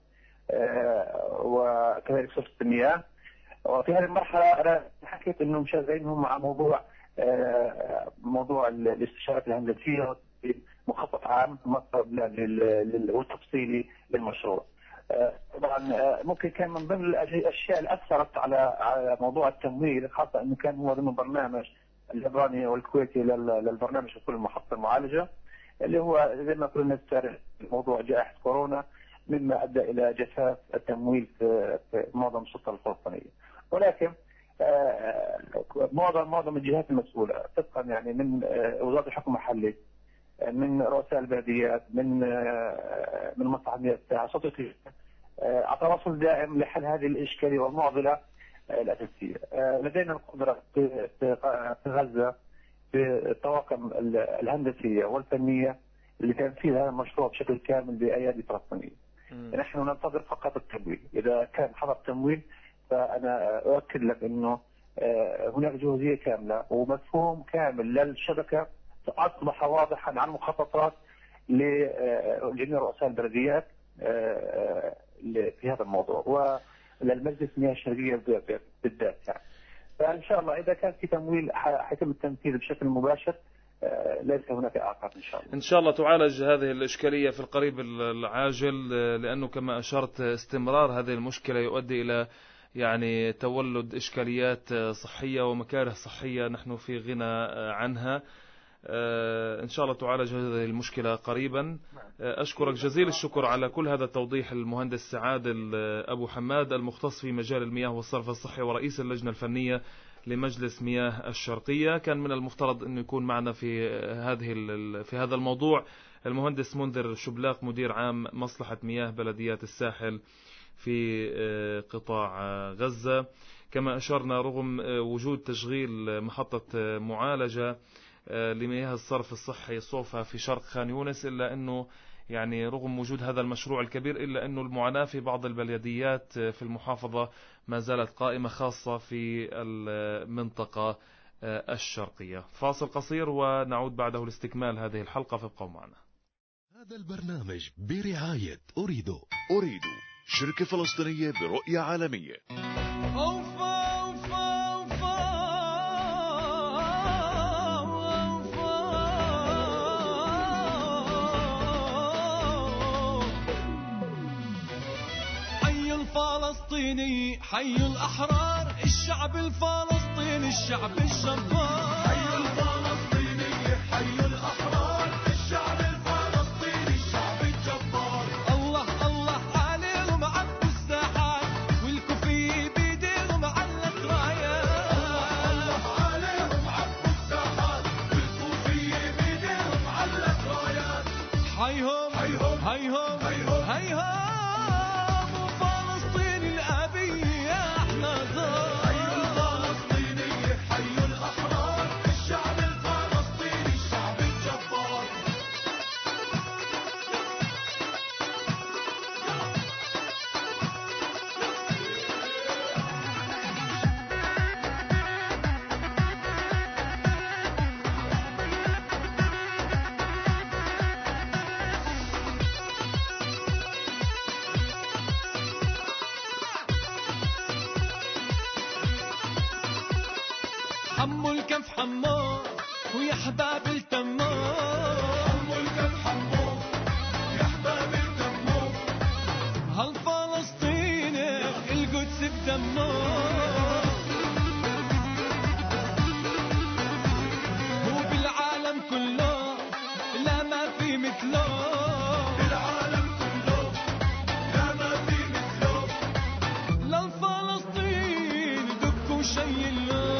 وكذلك سلطة المياه. وفي هذه المرحلة أنا حكيت إنه مشغلينهم مع موضوع الاستشارات الهندسية مخطط عام والتفصيلي للمشروع. طبعا ممكن كان من ضمن الاشياء اللي اثرت على موضوع التمويل، خاصه انه كان هو ضمن برنامج الياباني والكويتي للبرنامج لكل المحطه المعالجه، اللي هو زي ما قلنا موضوع جائحه كورونا، مما ادى الى جفاف التمويل في معظم السلطه الفلسطينيه. ولكن معظم الجهات المسؤوله طبقا يعني من وزاره الحكم المحلي، من رؤساء البلديات، من مصلحة مياه الساحل، صوتي على تواصل دائم لحل هذه الإشكالية والمعضلة الأساسية. لدينا القدرة في غزة في الطواقم الهندسية والفنية لتنفيذ هذا المشروع بشكل كامل بأيادي فلسطينية. نحن ننتظر فقط التمويل، إذا كان حضر تمويل فأنا أؤكد لك أنه هناك جهوزية كاملة ومفهوم كامل للشبكة أصبح واضحا عن مخططات لجميع رؤساء البلديات في هذا الموضوع وللمجلس المياه الشرقية بالذات. يعني فإن شاء الله إذا كان في تمويل حيتم التنفيذ بشكل مباشر، ليس هناك إعاقات إن شاء الله. إن شاء الله تعالج هذه الإشكالية في القريب العاجل، لأنه كما أشرت استمرار هذه المشكلة يؤدي إلى يعني تولد إشكاليات صحية ومكاره صحية نحن في غنى عنها. إن شاء الله تعالج هذه المشكلة قريبا. أشكرك جزيل الشكر على كل هذا التوضيح المهندس سعاد أبو حماد المختص في مجال المياه والصرف الصحي ورئيس اللجنة الفنية لمجلس مياه الشرقية. كان من المفترض أنه يكون معنا في هذا الموضوع المهندس منذر شبلاق مدير عام مصلحة مياه بلديات الساحل في قطاع غزة. كما أشرنا رغم وجود تشغيل محطة معالجة لمياه الصرف الصحي صوفا في شرق خان يونس، إلا أنه يعني رغم وجود هذا المشروع الكبير إلا أنه المعاناة في بعض البلديات في المحافظة ما زالت قائمة، خاصة في المنطقة الشرقية. فاصل قصير ونعود بعده لاستكمال هذه الحلقة، فابقوا معنا. هذا البرنامج برعاية أريدو. شركة فلسطينية برؤية عالمية. حي الفلسطيني، حي الأحرار، الشعب الفلسطيني، الشعب الجبار. حي الفلسطيني، حي الأحرار، الشعب الفلسطيني، الشعب الجبار. الله الله عليهم عبوا الساحات، والكوفية بيديهم علت رايات. الله عليهم عبوا الساحات، والكوفية بيديهم علت رايات. حيهم هيهم هيهم هيهم هيهم. حمو الكف حمو ويا حباب التمور. حمو الكف حمو يا حباب التمور. هالفلسطيني القدس بدمه، هو بالعالم كله لا ما في مثله. بالعالم كله لا ما في مثله. للفلسطين دكوا شيله.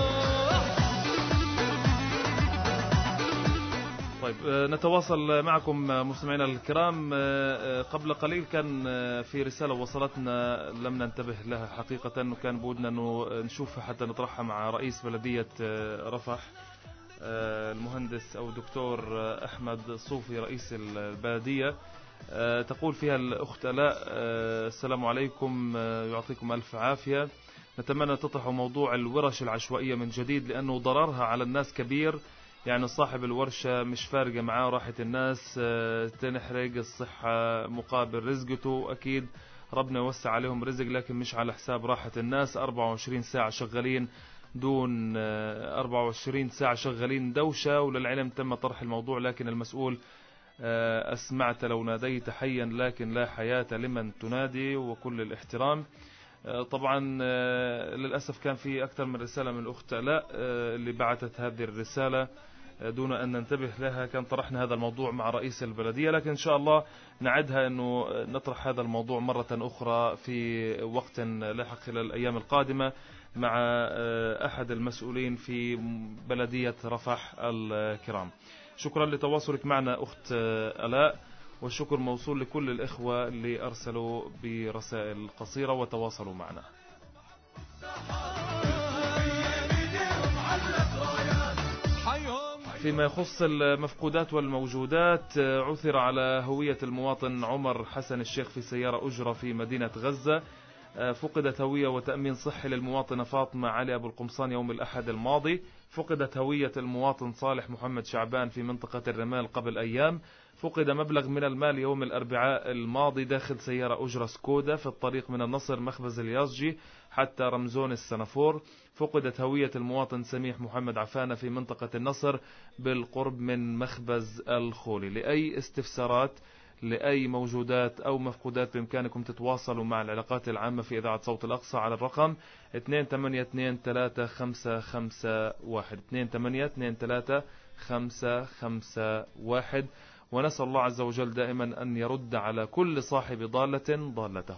طيب نتواصل معكم مستمعينا الكرام. قبل قليل كان في رسالة وصلتنا لم ننتبه لها حقيقة، وكان بودنا أنه نشوفها حتى نطرحها مع رئيس بلدية رفح المهندس أو دكتور أحمد صوفي رئيس البلدية. تقول فيها الأخت ألاء: السلام عليكم، يعطيكم ألف عافية. نتمنى تطرحوا موضوع الورش العشوائية من جديد، لأنه ضررها على الناس كبير. يعني صاحب الورشة مش فارقة معاه راحة الناس، تنحرق الصحة مقابل رزقته. أكيد ربنا يوسع عليهم رزق، لكن مش على حساب راحة الناس. 24 ساعة شغالين دون 24 ساعة شغالين دوشة. وللعلم تم طرح الموضوع، لكن المسؤول أسمعت لو ناديت حيا لكن لا حياة لمن تنادي، وكل الاحترام. طبعا للأسف كان في أكثر من رسالة من الأخت لا اللي بعثت هذه الرسالة دون أن ننتبه لها. كان طرحنا هذا الموضوع مع رئيس البلدية، لكن إن شاء الله نعدها أنه نطرح هذا الموضوع مرة أخرى في وقت لاحق خلال الأيام القادمة مع أحد المسؤولين في بلدية رفح الكرام. شكرا لتواصلك معنا أخت ألاء، والشكر موصول لكل الإخوة اللي أرسلوا برسائل قصيرة وتواصلوا معنا. فيما يخص المفقودات والموجودات، عثر على هوية المواطن عمر حسن الشيخ في سيارة أجرة في مدينة غزة. فقدت هوية وتأمين صحي للمواطنة فاطمة علي أبو القمصان يوم الأحد الماضي. فقدت هوية المواطن صالح محمد شعبان في منطقة الرمال قبل أيام. فقد مبلغ من المال يوم الأربعاء الماضي داخل سيارة أجرة سكودا في الطريق من النصر مخبز اليازجي حتى رمزون السنافور. فقدت هوية المواطن سميح محمد عفانة في منطقة النصر بالقرب من مخبز الخولي. لأي استفسارات، لأي موجودات أو مفقودات، بإمكانكم تتواصلوا مع العلاقات العامة في إذاعة صوت الأقصى على الرقم 28235551 28235551. ونسأل الله عز وجل دائما أن يرد على كل صاحب ضالة ضالته.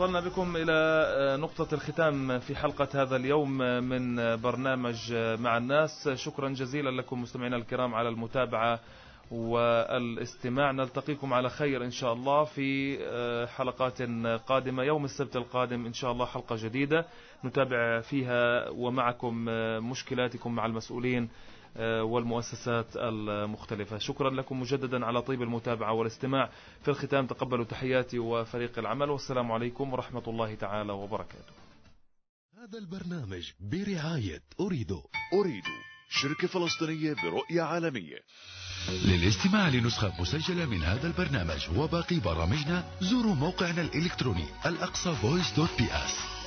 وصلنا بكم إلى نقطة الختام في حلقة هذا اليوم من برنامج مع الناس. شكرا جزيلا لكم مستمعينا الكرام على المتابعة والاستماع. نلتقيكم على خير إن شاء الله في حلقات قادمة. يوم السبت القادم إن شاء الله حلقة جديدة نتابع فيها ومعكم مشكلاتكم مع المسؤولين والمؤسسات المختلفة. شكرا لكم مجددا على طيب المتابعة والاستماع. في الختام تقبلوا تحياتي وفريق العمل، والسلام عليكم ورحمة الله تعالى وبركاته. هذا البرنامج برعاية أريدو شركة فلسطينية برؤية عالمية. للاستماع لنسخة مسجلة من هذا البرنامج وباقي برامجنا زوروا موقعنا الإلكتروني الأقصى voice.ps.